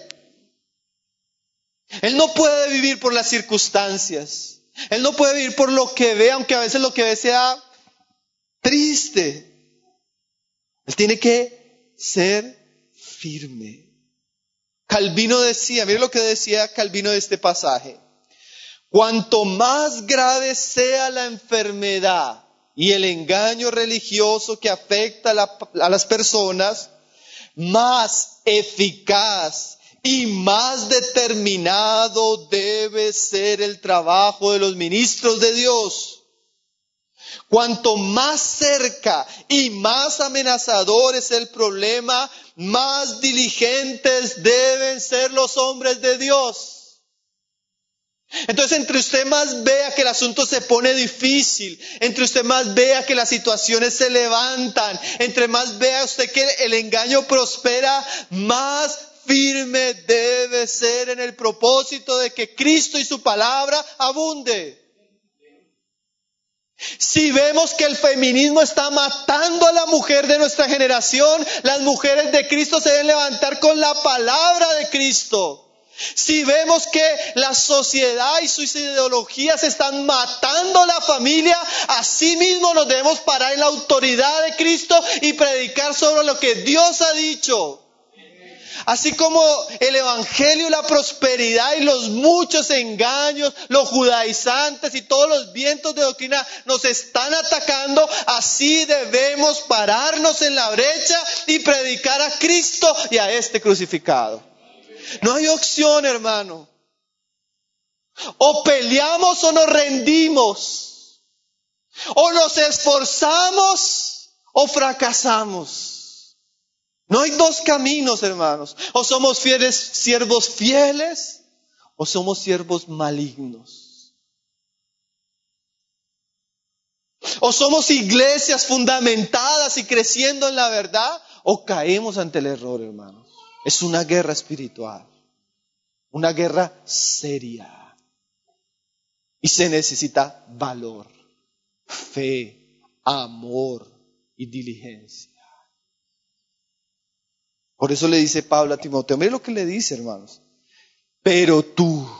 Él no puede vivir por las circunstancias. Él no puede vivir por lo que ve, aunque a veces lo que ve sea triste. Él tiene que ser firme. Calvino decía, mire lo que decía Calvino de este pasaje. Cuanto más grave sea la enfermedad y el engaño religioso que afecta a, la, a las personas, más eficaz y más determinado debe ser el trabajo de los ministros de Dios. Cuanto más cerca y más amenazador es el problema, más diligentes deben ser los hombres de Dios. Entonces, entre usted más vea que el asunto se pone difícil, entre usted más vea que las situaciones se levantan, entre más vea usted que el engaño prospera, más firme debe ser en el propósito de que Cristo y su palabra abunde. Si vemos que el feminismo está matando a la mujer de nuestra generación, las mujeres de Cristo se deben levantar con la palabra de Cristo. Si vemos que la sociedad y sus ideologías están matando a la familia, así mismo nos debemos parar en la autoridad de Cristo y predicar sobre lo que Dios ha dicho. Así como el evangelio y la prosperidad y los muchos engaños, los judaizantes y todos los vientos de doctrina nos están atacando, así debemos pararnos en la brecha y predicar a Cristo y a este crucificado. No hay opción, hermano. O peleamos o nos rendimos. O nos esforzamos o fracasamos. No hay dos caminos, hermanos. O somos fieles, siervos fieles, o somos siervos malignos. O somos iglesias fundamentadas y creciendo en la verdad, o caemos ante el error, hermanos. Es una guerra espiritual, una guerra seria. Y se necesita valor, fe, amor y diligencia. Por eso le dice Pablo a Timoteo, mire lo que le dice, hermanos. Pero tú,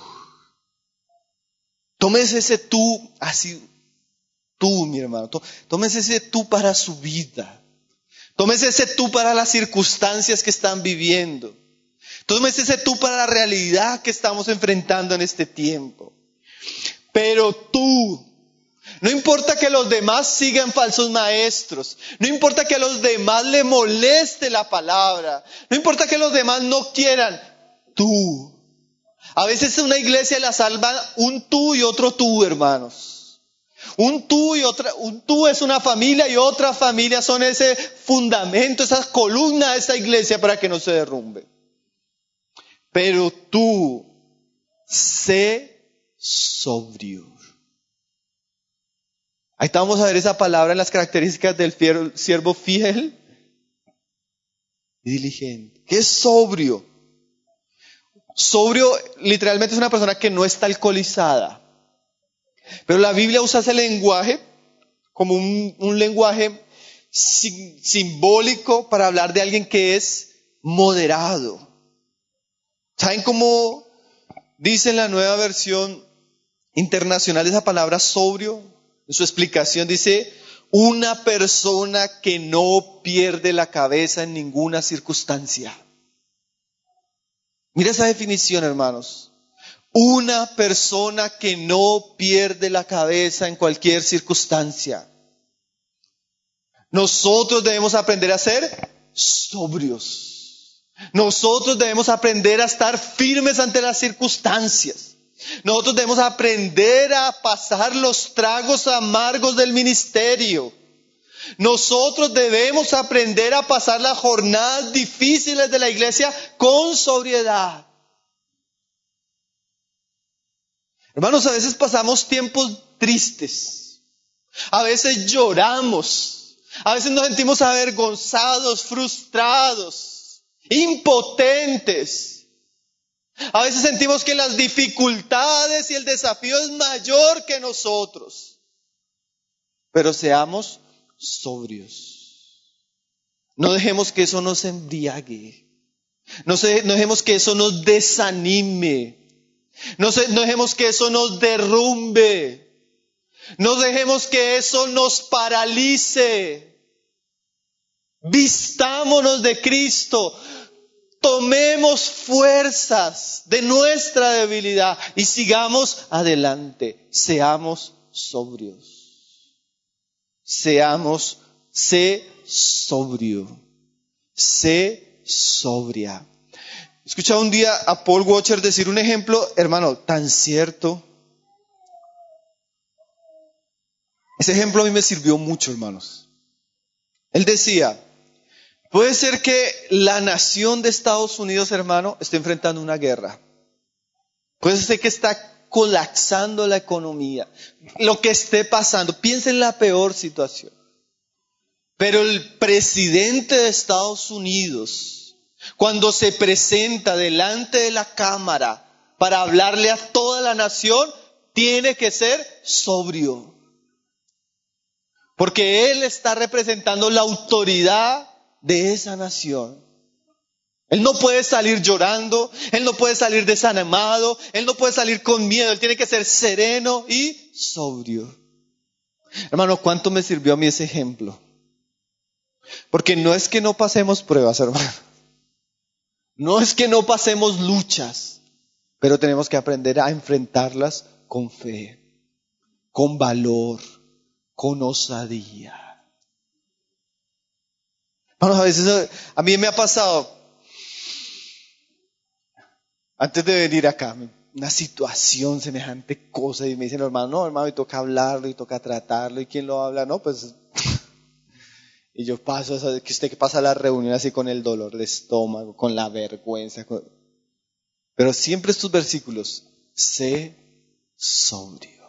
tómese ese tú, así, tú, mi hermano, tómese ese tú para su vida. Tómese ese tú para las circunstancias que están viviendo. Tómese ese tú para la realidad que estamos enfrentando en este tiempo. Pero tú, no importa que los demás sigan falsos maestros, no importa que a los demás le moleste la palabra, no importa que los demás no quieran, tú. A veces una iglesia la salva un tú y otro tú, hermanos. Un tú y otra, un tú es una familia y otra familia son ese fundamento, esa columna de esta iglesia para que no se derrumbe. Pero tú, sé sobrio. Ahí está, vamos a ver esa palabra en las características del siervo fiel y diligente. ¿Qué es sobrio? Sobrio literalmente es una persona que no está alcoholizada. Pero la Biblia usa ese lenguaje como un, un lenguaje sim, simbólico para hablar de alguien que es moderado. ¿Saben cómo dice en la nueva versión internacional esa palabra sobrio? En su explicación dice, una persona que no pierde la cabeza en ninguna circunstancia. Mira esa definición, hermanos. Una persona que no pierde la cabeza en cualquier circunstancia. Nosotros debemos aprender a ser sobrios. Nosotros debemos aprender a estar firmes ante las circunstancias. Nosotros debemos aprender a pasar los tragos amargos del ministerio. Nosotros debemos aprender a pasar las jornadas difíciles de la iglesia con sobriedad. Hermanos, a veces pasamos tiempos tristes. A veces lloramos. A veces nos sentimos avergonzados, frustrados, impotentes. A veces sentimos que las dificultades y el desafío es mayor que nosotros. Pero seamos sobrios. No dejemos que eso nos embriague. No, se, no dejemos que eso nos desanime. No, se, no dejemos que eso nos derrumbe. No dejemos que eso nos paralice. Vistámonos de Cristo. Tomemos fuerzas de nuestra debilidad y sigamos adelante. Seamos sobrios. Seamos, sé sobrio. Sé sobria. Escuchaba un día a Paul Washer decir un ejemplo, hermano, tan cierto. Ese ejemplo a mí me sirvió mucho, hermanos. Él decía, puede ser que la nación de Estados Unidos, hermano, esté enfrentando una guerra. Puede ser que está colapsando la economía. Lo que esté pasando, piensa en la peor situación. Pero el presidente de Estados Unidos, cuando se presenta delante de la cámara para hablarle a toda la nación, tiene que ser sobrio. Porque él está representando la autoridad de esa nación. Él no puede salir llorando, él no puede salir desanimado, él no puede salir con miedo, él tiene que ser sereno y sobrio. Hermano, ¿cuánto me sirvió a mí ese ejemplo? Porque no es que no pasemos pruebas, hermano. No es que no pasemos luchas, pero tenemos que aprender a enfrentarlas con fe, con valor, con osadía. Hermanos, a veces a mí me ha pasado, antes de venir acá, una situación semejante cosa, y me dicen, hermano, no, hermano, y toca hablarlo, y toca tratarlo, y ¿quién lo habla? No, pues... Y yo paso, que usted que pasa la reunión así con el dolor de estómago, con la vergüenza. Con... Pero siempre estos versículos, sé sobrio.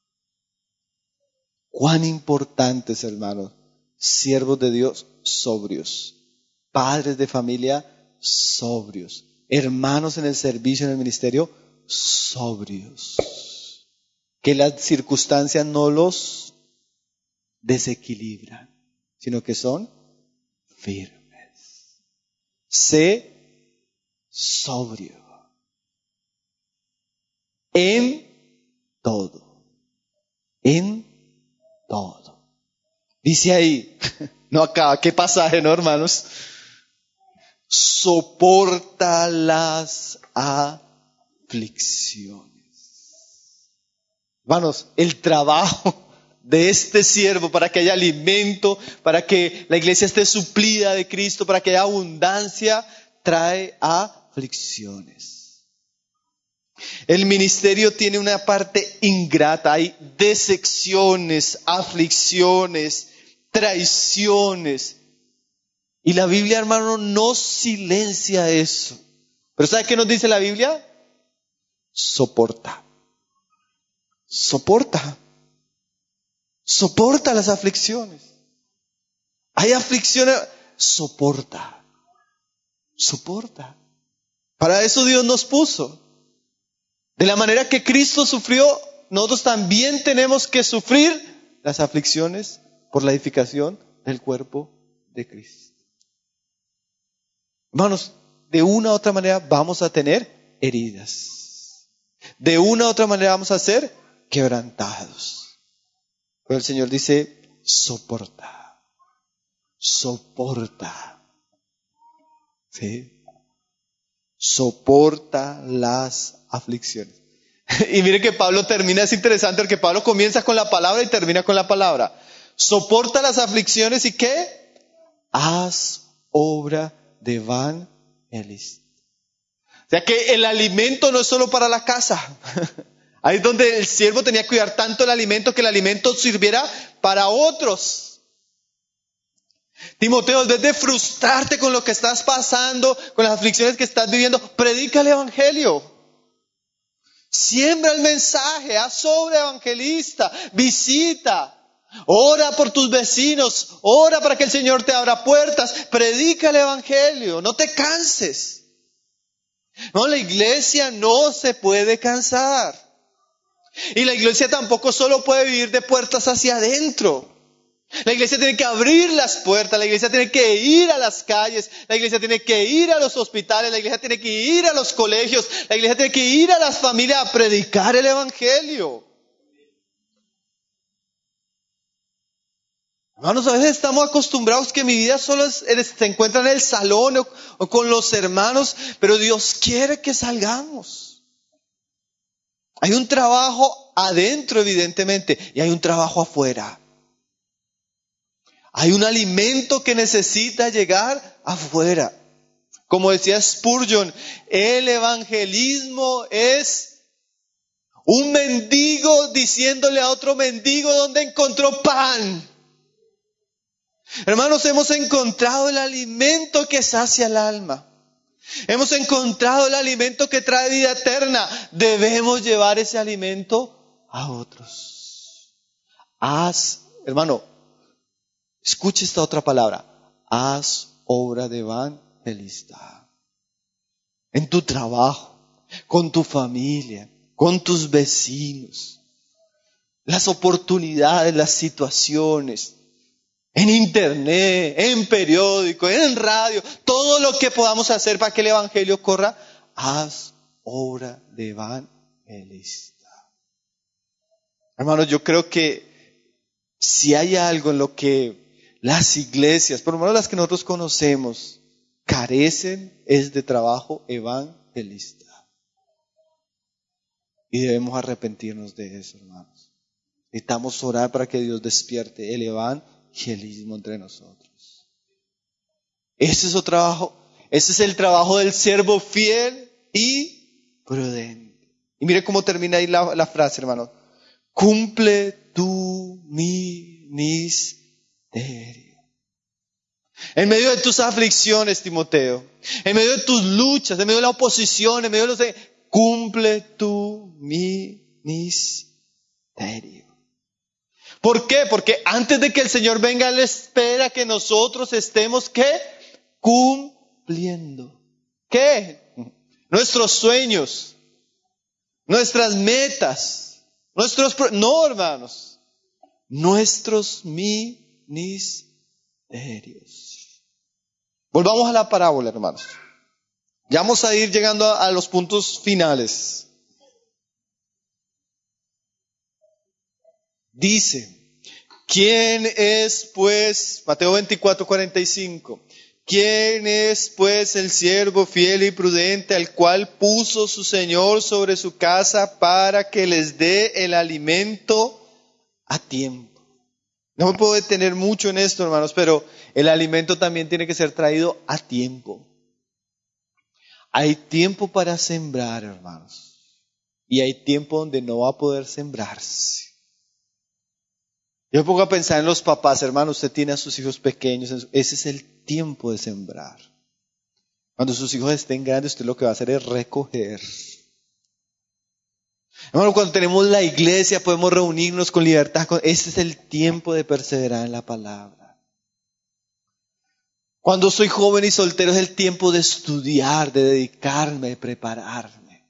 Cuán importantes, hermanos, siervos de Dios, sobrios. Padres de familia, sobrios. Hermanos en el servicio, en el ministerio, sobrios. Que las circunstancias no los desequilibran, sino que son firmes. Sé sobrio en todo, en todo. Dice ahí, no acá, qué pasaje, ¿no, hermanos? Soporta las aflicciones. Hermanos, el trabajo de este siervo, para que haya alimento, para que la iglesia esté suplida de Cristo, para que haya abundancia, trae aflicciones. El ministerio tiene una parte ingrata, hay decepciones, aflicciones, traiciones. Y la Biblia, hermano, no silencia eso. Pero ¿sabe qué nos dice la Biblia? Soporta. Soporta. Soporta las aflicciones. Hay aflicciones, soporta. Soporta. Para eso Dios nos puso. De la manera que Cristo sufrió, nosotros también tenemos que sufrir las aflicciones por la edificación del cuerpo de Cristo. Hermanos, de una u otra manera vamos a tener heridas. De una u otra manera vamos a ser quebrantados. Pero el Señor dice, soporta, soporta, ¿sí? Soporta las aflicciones. Y mire que Pablo termina, es interesante porque Pablo comienza con la palabra y termina con la palabra. Soporta las aflicciones y ¿qué? Haz obra de evangelista. O sea que el alimento no es solo para la casa. Ahí es donde el siervo tenía que cuidar tanto el alimento que el alimento sirviera para otros. Timoteo, en vez de frustrarte con lo que estás pasando, con las aflicciones que estás viviendo, predica el evangelio. Siembra el mensaje, haz sobre evangelista, visita, ora por tus vecinos, ora para que el Señor te abra puertas, predica el evangelio, no te canses. No, la iglesia no se puede cansar. Y la iglesia tampoco solo puede vivir de puertas hacia adentro. La iglesia tiene que abrir las puertas, la iglesia tiene que ir a las calles, la iglesia tiene que ir a los hospitales, la iglesia tiene que ir a los colegios, la iglesia tiene que ir a las familias a predicar el evangelio. Hermanos, a veces estamos acostumbrados que mi vida solo es, se encuentra en el salón o, o con los hermanos, pero Dios quiere que salgamos. Hay un trabajo adentro, evidentemente, y hay un trabajo afuera. Hay un alimento que necesita llegar afuera. Como decía Spurgeon, el evangelismo es un mendigo diciéndole a otro mendigo dónde encontró pan. Hermanos, hemos encontrado el alimento que sacia el alma. Hemos encontrado el alimento que trae vida eterna. Debemos llevar ese alimento a otros. Haz, hermano, escuche esta otra palabra. Haz obra de evangelista. En tu trabajo, con tu familia, con tus vecinos. Las oportunidades, las situaciones. En internet, en periódico, en radio. Todo lo que podamos hacer para que el evangelio corra. Haz obra de evangelista. Hermanos, yo creo que si hay algo en lo que las iglesias, por lo menos las que nosotros conocemos, carecen, es de trabajo evangelista. Y debemos arrepentirnos de eso, hermanos. Necesitamos orar para que Dios despierte el evangelismo entre nosotros. Ese es su trabajo, ese es el trabajo del siervo fiel y prudente. Y mire cómo termina ahí la, la frase, hermano. Cumple tu ministerio. En medio de tus aflicciones, Timoteo, en medio de tus luchas, en medio de la oposición, en medio de los... Cumple tu ministerio. ¿Por qué? Porque antes de que el Señor venga, Él espera que nosotros estemos, ¿qué? Cumpliendo. ¿Qué? Nuestros sueños, nuestras metas, nuestros... No, hermanos. Nuestros ministerios. Volvamos a la parábola, hermanos. Ya vamos a ir llegando a, a los puntos finales. Dice, ¿quién es pues, Mateo veinticuatro, cuarenta y cinco, quién es pues el siervo fiel y prudente al cual puso su Señor sobre su casa para que les dé el alimento a tiempo? No me puedo detener mucho en esto, hermanos, pero el alimento también tiene que ser traído a tiempo. Hay tiempo para sembrar, hermanos, y hay tiempo donde no va a poder sembrarse. Yo me pongo a pensar en los papás, hermanos, usted tiene a sus hijos pequeños, ese es el tiempo de sembrar. Cuando sus hijos estén grandes, usted lo que va a hacer es recoger. Hermano, cuando tenemos la iglesia, podemos reunirnos con libertad, ese es el tiempo de perseverar en la palabra. Cuando soy joven y soltero es el tiempo de estudiar, de dedicarme, de prepararme.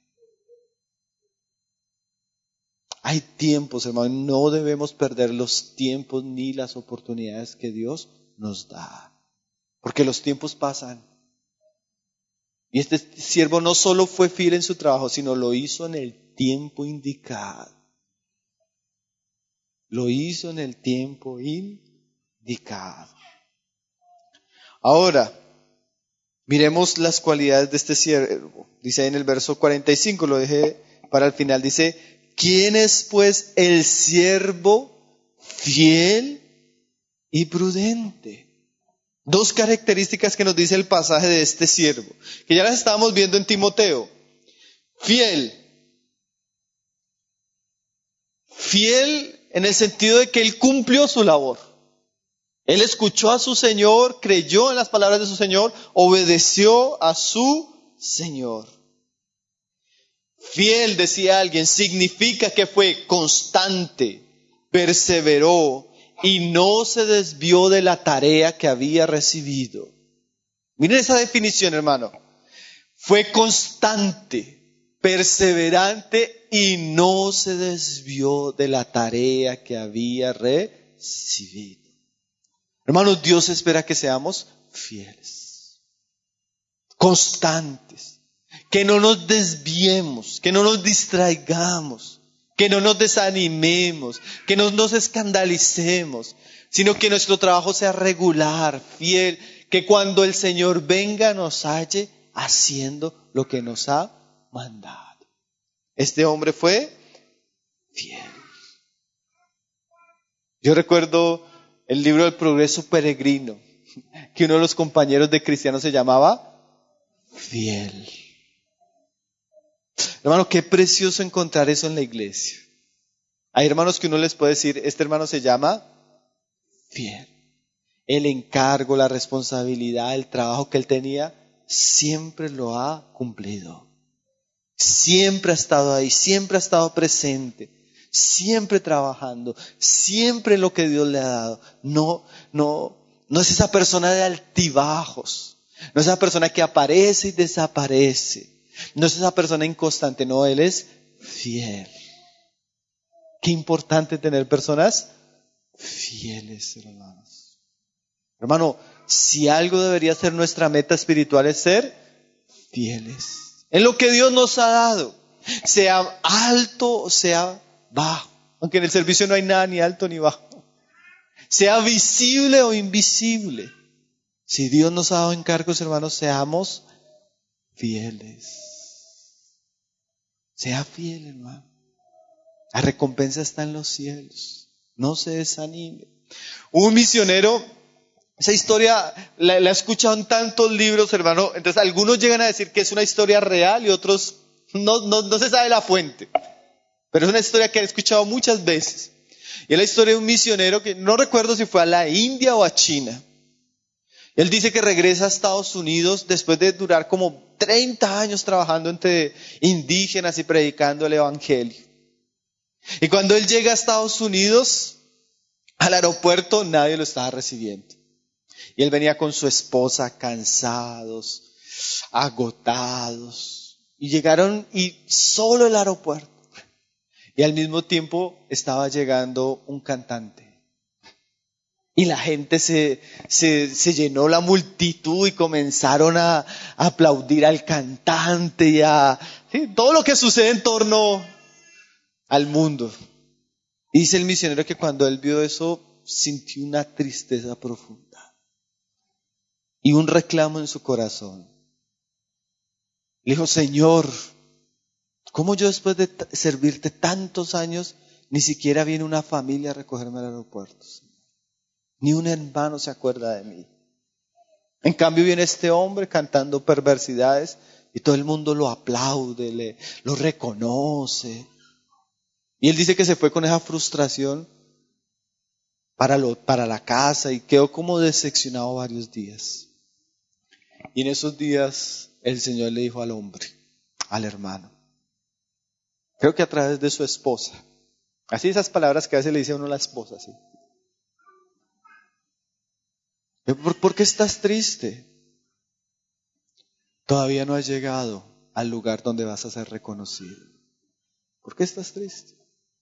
Hay tiempos, hermano, no debemos perder los tiempos ni las oportunidades que Dios nos da. Porque los tiempos pasan. Y este siervo no solo fue fiel en su trabajo, sino lo hizo en el tiempo indicado. Lo hizo en el tiempo indicado. Ahora, miremos las cualidades de este siervo. Dice en el verso cuarenta y cinco, lo dejé para el final, dice, ¿quién es pues el siervo fiel y prudente? Dos características que nos dice el pasaje de este siervo, que ya las estábamos viendo en Timoteo. Fiel. Fiel en el sentido de que él cumplió su labor. Él escuchó a su Señor, creyó en las palabras de su Señor, obedeció a su Señor. Fiel, decía alguien, significa que fue constante, perseveró y no se desvió de la tarea que había recibido. Miren esa definición, hermano. Fue constante, perseverante y no se desvió de la tarea que había recibido. Hermanos, Dios espera que seamos fieles, constantes, que no nos desviemos, que no nos distraigamos, que no nos desanimemos, que no nos escandalicemos, sino que nuestro trabajo sea regular, fiel, que cuando el Señor venga nos halle haciendo lo que nos ha mandado. Este hombre fue fiel. Yo recuerdo el libro del Progreso Peregrino, que uno de los compañeros de Cristiano se llamaba Fiel. Hermano, qué precioso encontrar eso en la iglesia. Hay hermanos que uno les puede decir, este hermano se llama Fiel. El encargo, la responsabilidad, el trabajo que él tenía, siempre lo ha cumplido. Siempre ha estado ahí, siempre ha estado presente. Siempre trabajando, siempre lo que Dios le ha dado. No, no, no es esa persona de altibajos. No es esa persona que aparece y desaparece. No es esa persona inconstante. No, él es fiel. Qué importante tener personas fieles, hermanos. Hermano, si algo debería ser nuestra meta espiritual es ser fieles en lo que Dios nos ha dado. Sea alto o sea bajo, aunque en el servicio no hay nada ni alto ni bajo, sea visible o invisible. Si Dios nos ha dado encargos, hermanos, seamos fieles. Sea fiel, hermano. La recompensa está en los cielos. No se desanime. Un misionero, esa historia la, la he escuchado en tantos libros, hermano. Entonces algunos llegan a decir que es una historia real y otros no, no, no se sabe la fuente. Pero es una historia que he escuchado muchas veces. Y es la historia de un misionero que no recuerdo si fue a la India o a China. Él dice que regresa a Estados Unidos después de durar como treinta años trabajando entre indígenas y predicando el evangelio. Y cuando él llega a Estados Unidos, al aeropuerto nadie lo estaba recibiendo. Y él venía con su esposa cansados, agotados. Y llegaron y solo el aeropuerto. Y al mismo tiempo estaba llegando un cantante. Y la gente se, se, se llenó la multitud y comenzaron a, a aplaudir al cantante y a ¿sí? todo lo que sucede en torno al mundo. Y dice el misionero que cuando él vio eso sintió una tristeza profunda y un reclamo en su corazón. Le dijo, Señor, ¿cómo yo después de t- servirte tantos años ni siquiera viene una familia a recogerme al aeropuerto? Ni un hermano se acuerda de mí. En cambio viene este hombre cantando perversidades y todo el mundo lo aplaude, le, lo reconoce. Y él dice que se fue con esa frustración para, lo, para la casa y quedó como decepcionado varios días. Y en esos días el Señor le dijo al hombre, al hermano, creo que a través de su esposa, así esas palabras que a veces le dice a uno a la esposa, ¿sí? ¿Por, ¿Por qué estás triste? Todavía no has llegado al lugar donde vas a ser reconocido. ¿Por qué estás triste?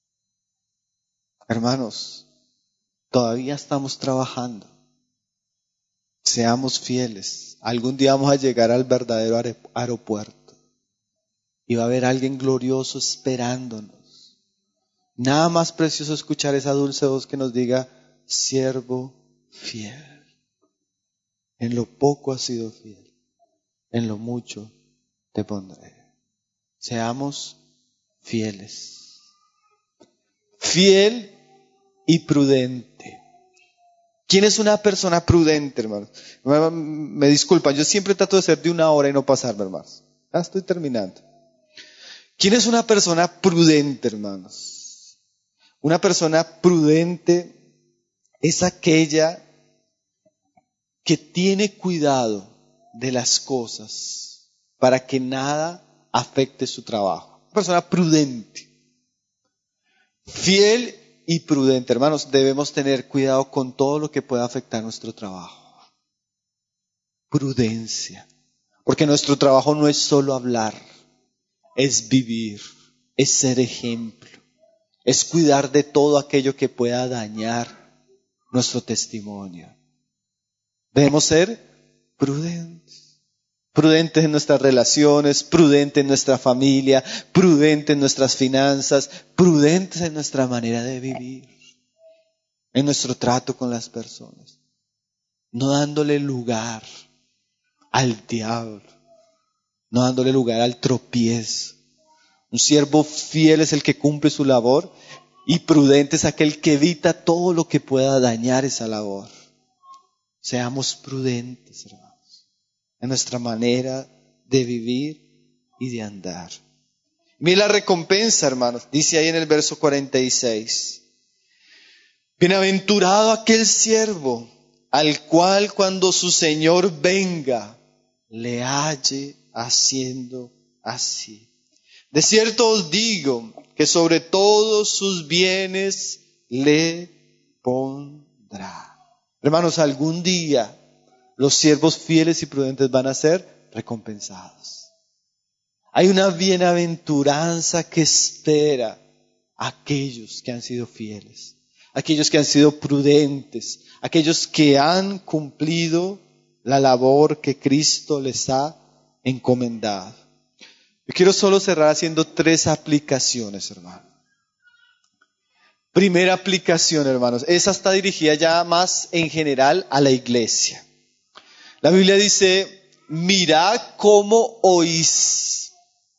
Hermanos, todavía estamos trabajando. Seamos fieles. Algún día vamos a llegar al verdadero aeropuerto. Y va a haber alguien glorioso esperándonos. Nada más precioso escuchar esa dulce voz que nos diga, siervo fiel. En lo poco has sido fiel, en lo mucho te pondré. Seamos fieles. Fiel y prudente. ¿Quién es una persona prudente, hermanos? Me, me disculpan, yo siempre trato de ser de una hora y no pasarme, hermanos. Ya estoy terminando. ¿Quién es una persona prudente, hermanos? Una persona prudente es aquella que tiene cuidado de las cosas para que nada afecte su trabajo. Una persona prudente, fiel y prudente. Hermanos, debemos tener cuidado con todo lo que pueda afectar nuestro trabajo. Prudencia. Porque nuestro trabajo no es solo hablar, es vivir, es ser ejemplo, es cuidar de todo aquello que pueda dañar nuestro testimonio. Debemos ser prudentes. Prudentes en nuestras relaciones, prudentes en nuestra familia, prudentes en nuestras finanzas, prudentes en nuestra manera de vivir, en nuestro trato con las personas. No dándole lugar al diablo, no dándole lugar al tropiezo. Un siervo fiel es el que cumple su labor y prudente es aquel que evita todo lo que pueda dañar esa labor. Seamos prudentes, hermanos, en nuestra manera de vivir y de andar. Mira la recompensa, hermanos, dice ahí en el verso cuarenta y seis. Bienaventurado aquel siervo al cual cuando su Señor venga, le halle haciendo así. De cierto os digo que sobre todos sus bienes le pondrá. Hermanos, algún día los siervos fieles y prudentes van a ser recompensados. Hay una bienaventuranza que espera a aquellos que han sido fieles, aquellos que han sido prudentes, aquellos que han cumplido la labor que Cristo les ha encomendado. Yo quiero solo cerrar haciendo tres aplicaciones, hermano. Primera aplicación, hermanos. Esa está dirigida ya más en general a la iglesia. La Biblia dice, mirad cómo oís.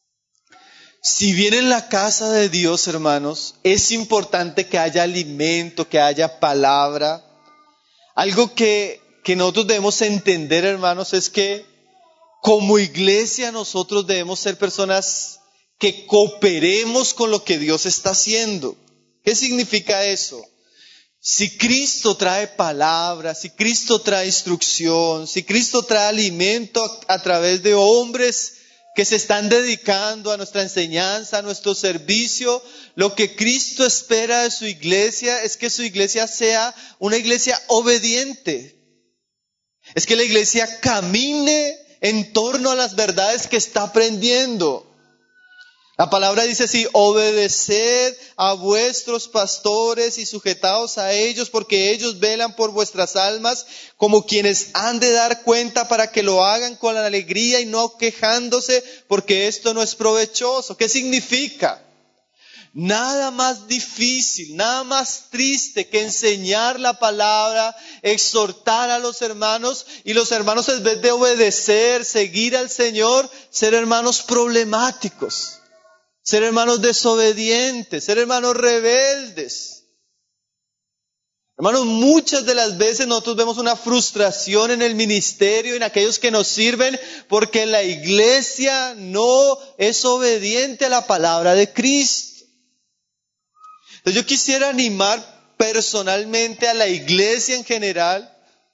Si bien en la casa de Dios, hermanos, es importante que haya alimento, que haya palabra. Algo que, que nosotros debemos entender, hermanos, es que como iglesia nosotros debemos ser personas que cooperemos con lo que Dios está haciendo. ¿Qué significa eso? Si Cristo trae palabra, si Cristo trae instrucción, si Cristo trae alimento a, a través de hombres que se están dedicando a nuestra enseñanza, a nuestro servicio, lo que Cristo espera de su iglesia es que su iglesia sea una iglesia obediente. Es que la iglesia camine en torno a las verdades que está aprendiendo. La palabra dice así, obedeced a vuestros pastores y sujetaos a ellos, porque ellos velan por vuestras almas como quienes han de dar cuenta, para que lo hagan con alegría y no quejándose, porque esto no es provechoso. ¿Qué significa? Nada más difícil, nada más triste que enseñar la palabra, exhortar a los hermanos, y los hermanos, en vez de obedecer, seguir al Señor, ser hermanos problemáticos. Ser hermanos desobedientes, ser hermanos rebeldes. Hermanos, muchas de las veces nosotros vemos una frustración en el ministerio, en aquellos que nos sirven, porque la iglesia no es obediente a la palabra de Cristo. Entonces yo quisiera animar personalmente a la iglesia en general.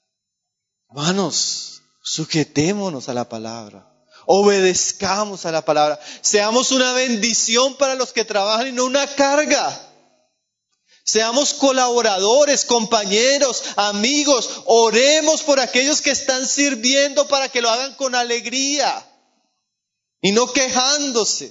Hermanos, sujetémonos a la palabra. Obedezcamos a la palabra. Seamos una bendición para los que trabajan y no una carga. Seamos colaboradores, compañeros, amigos. Oremos por aquellos que están sirviendo para que lo hagan con alegría y no quejándose.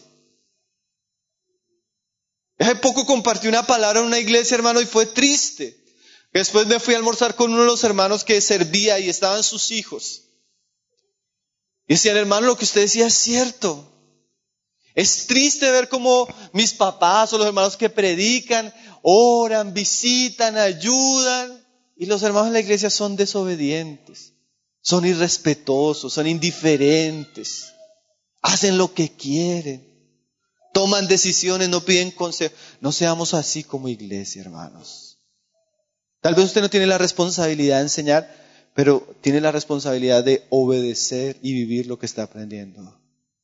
Hace poco compartí una palabra en una iglesia, hermano, y fue triste. Después me fui a almorzar con uno de los hermanos que servía y estaban sus hijos. Y decían, hermano, lo que usted decía es cierto. Es triste ver cómo mis papás o los hermanos que predican, oran, visitan, ayudan. Y los hermanos de la iglesia son desobedientes, son irrespetuosos, son indiferentes. Hacen lo que quieren. Toman decisiones, no piden consejo. No seamos así como iglesia, hermanos. Tal vez usted no tiene la responsabilidad de enseñar, pero tiene la responsabilidad de obedecer y vivir lo que está aprendiendo.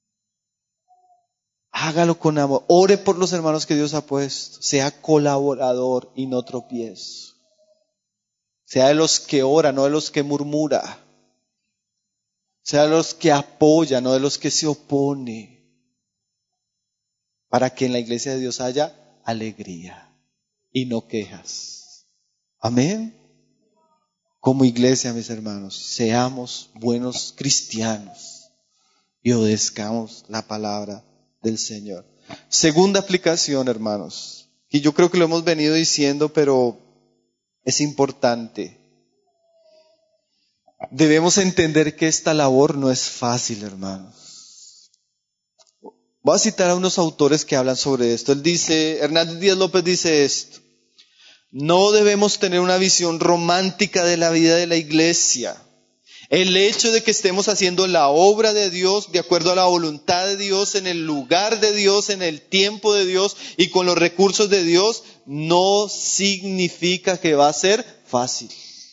Hágalo con amor. Ore por los hermanos que Dios ha puesto. Sea colaborador y no tropiezo. Sea de los que ora, no de los que murmura. sea de los que apoya, no de los que se opone, para que en la iglesia de Dios haya alegría y no quejas. Amén. Como iglesia, mis hermanos, seamos buenos cristianos y obedezcamos la palabra del Señor. Segunda aplicación, hermanos, y yo creo que lo hemos venido diciendo, pero es importante. Debemos entender que esta labor no es fácil, hermanos. Voy a citar a unos autores que hablan sobre esto. Él dice, Hernández Díaz López dice esto: no debemos tener una visión romántica de la vida de la iglesia. El hecho de que estemos haciendo la obra de Dios de acuerdo a la voluntad de Dios, en el lugar de Dios, en el tiempo de Dios y con los recursos de Dios, no significa que va a ser fácil.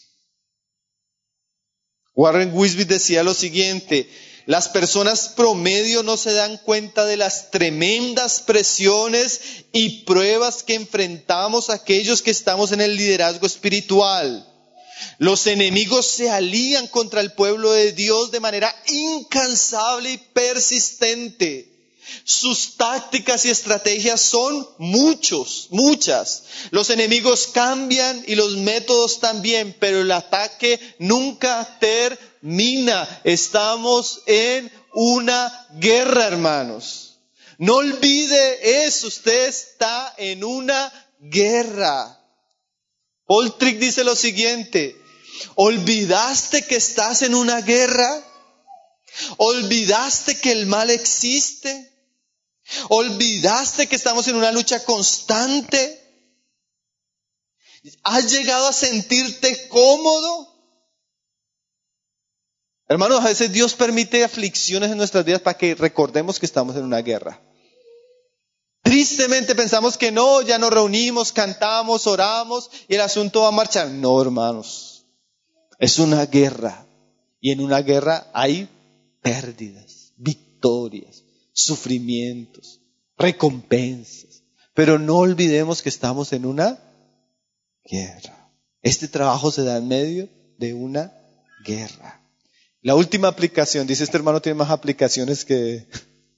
Warren Wiersbe decía lo siguiente: las personas promedio no se dan cuenta de las tremendas presiones y pruebas que enfrentamos aquellos que estamos en el liderazgo espiritual. Los enemigos se alían contra el pueblo de Dios de manera incansable y persistente. Sus tácticas y estrategias son muchos, muchas. Los enemigos cambian y los métodos también, pero el ataque nunca termina. Estamos en una guerra, hermanos. No olvide eso, usted está en una guerra. Paul Tripp dice lo siguiente: ¿olvidaste que estás en una guerra? ¿Olvidaste que el mal existe? ¿Olvidaste que estamos en una lucha constante? ¿Has llegado a sentirte cómodo? Hermanos, a veces Dios permite aflicciones en nuestras vidas para que recordemos que estamos en una guerra. Tristemente pensamos que no, ya nos reunimos, cantamos, oramos y el asunto va a marchar. No, hermanos, es una guerra. Y en una guerra hay pérdidas, victorias, sufrimientos, recompensas. Pero no olvidemos que estamos en una guerra. Este trabajo se da en medio de una guerra. La última aplicación, dice este hermano, tiene más aplicaciones que...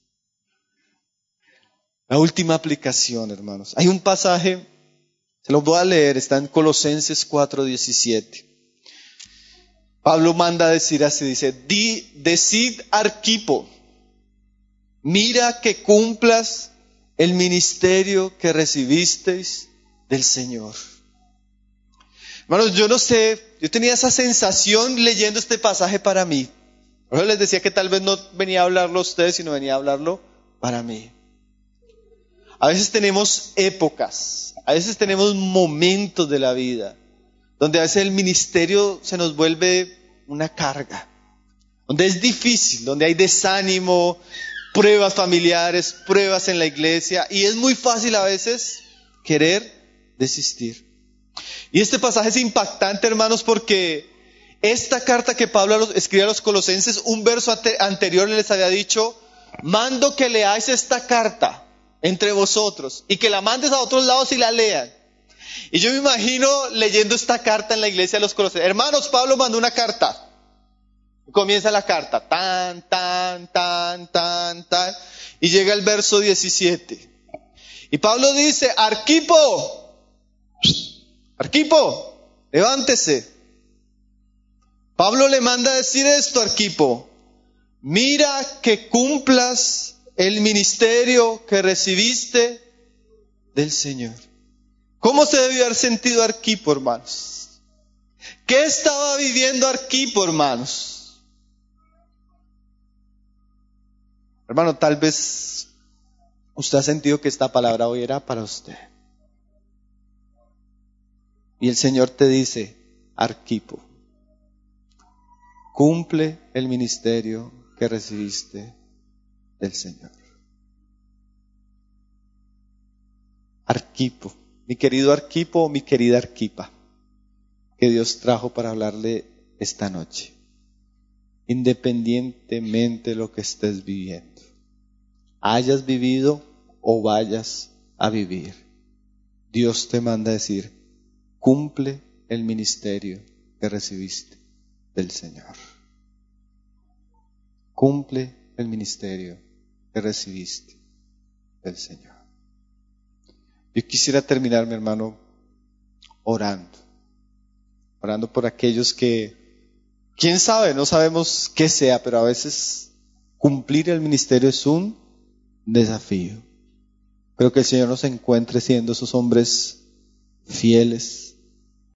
La última aplicación, hermanos. Hay un pasaje, se lo voy a leer, está en Colosenses cuatro diecisiete. Pablo manda a decir así, dice: Di, decid Arquipo, mira que cumplas el ministerio que recibisteis del Señor. Hermanos, yo no sé, yo tenía esa sensación leyendo este pasaje para mí. Por eso les decía que tal vez no venía a hablarlo a ustedes, sino venía a hablarlo para mí. A veces tenemos épocas, a veces tenemos momentos de la vida, donde a veces el ministerio se nos vuelve una carga, donde es difícil, donde hay desánimo, pruebas familiares, pruebas en la iglesia, y es muy fácil a veces querer desistir. Y este pasaje es impactante, hermanos, porque esta carta que Pablo escribe a los colosenses, un verso anterior les había dicho: mando que leáis esta carta entre vosotros y que la mandes a otros lados y la lean. Y yo me imagino leyendo esta carta en la iglesia de los Colosenses. Hermanos, Pablo mandó una carta. Comienza la carta, tan, tan, tan, tan, tan, y llega el verso diecisiete. Y Pablo dice: Arquipo, Arquipo, levántese. Pablo le manda a decir esto a Arquipo: mira que cumplas el ministerio que recibiste del Señor. ¿Cómo se debió haber sentido Arquipo, hermanos? ¿Qué estaba viviendo Arquipo, hermanos? Hermano, tal vez usted ha sentido que esta palabra hoy era para usted. Y el Señor te dice: Arquipo, cumple el ministerio que recibiste del Señor. Arquipo, mi querido Arquipo o mi querida Arquipa, que Dios trajo para hablarle esta noche. Independientemente de lo que estés viviendo, hayas vivido o vayas a vivir, Dios te manda a decir: cumple el ministerio que recibiste del Señor. cumple el ministerio que recibiste del Señor. Yo quisiera terminar, mi hermano, orando. Orando por aquellos que, quién sabe, no sabemos qué sea, pero a veces cumplir el ministerio es un desafío. Pero que el Señor nos encuentre siendo esos hombres fieles,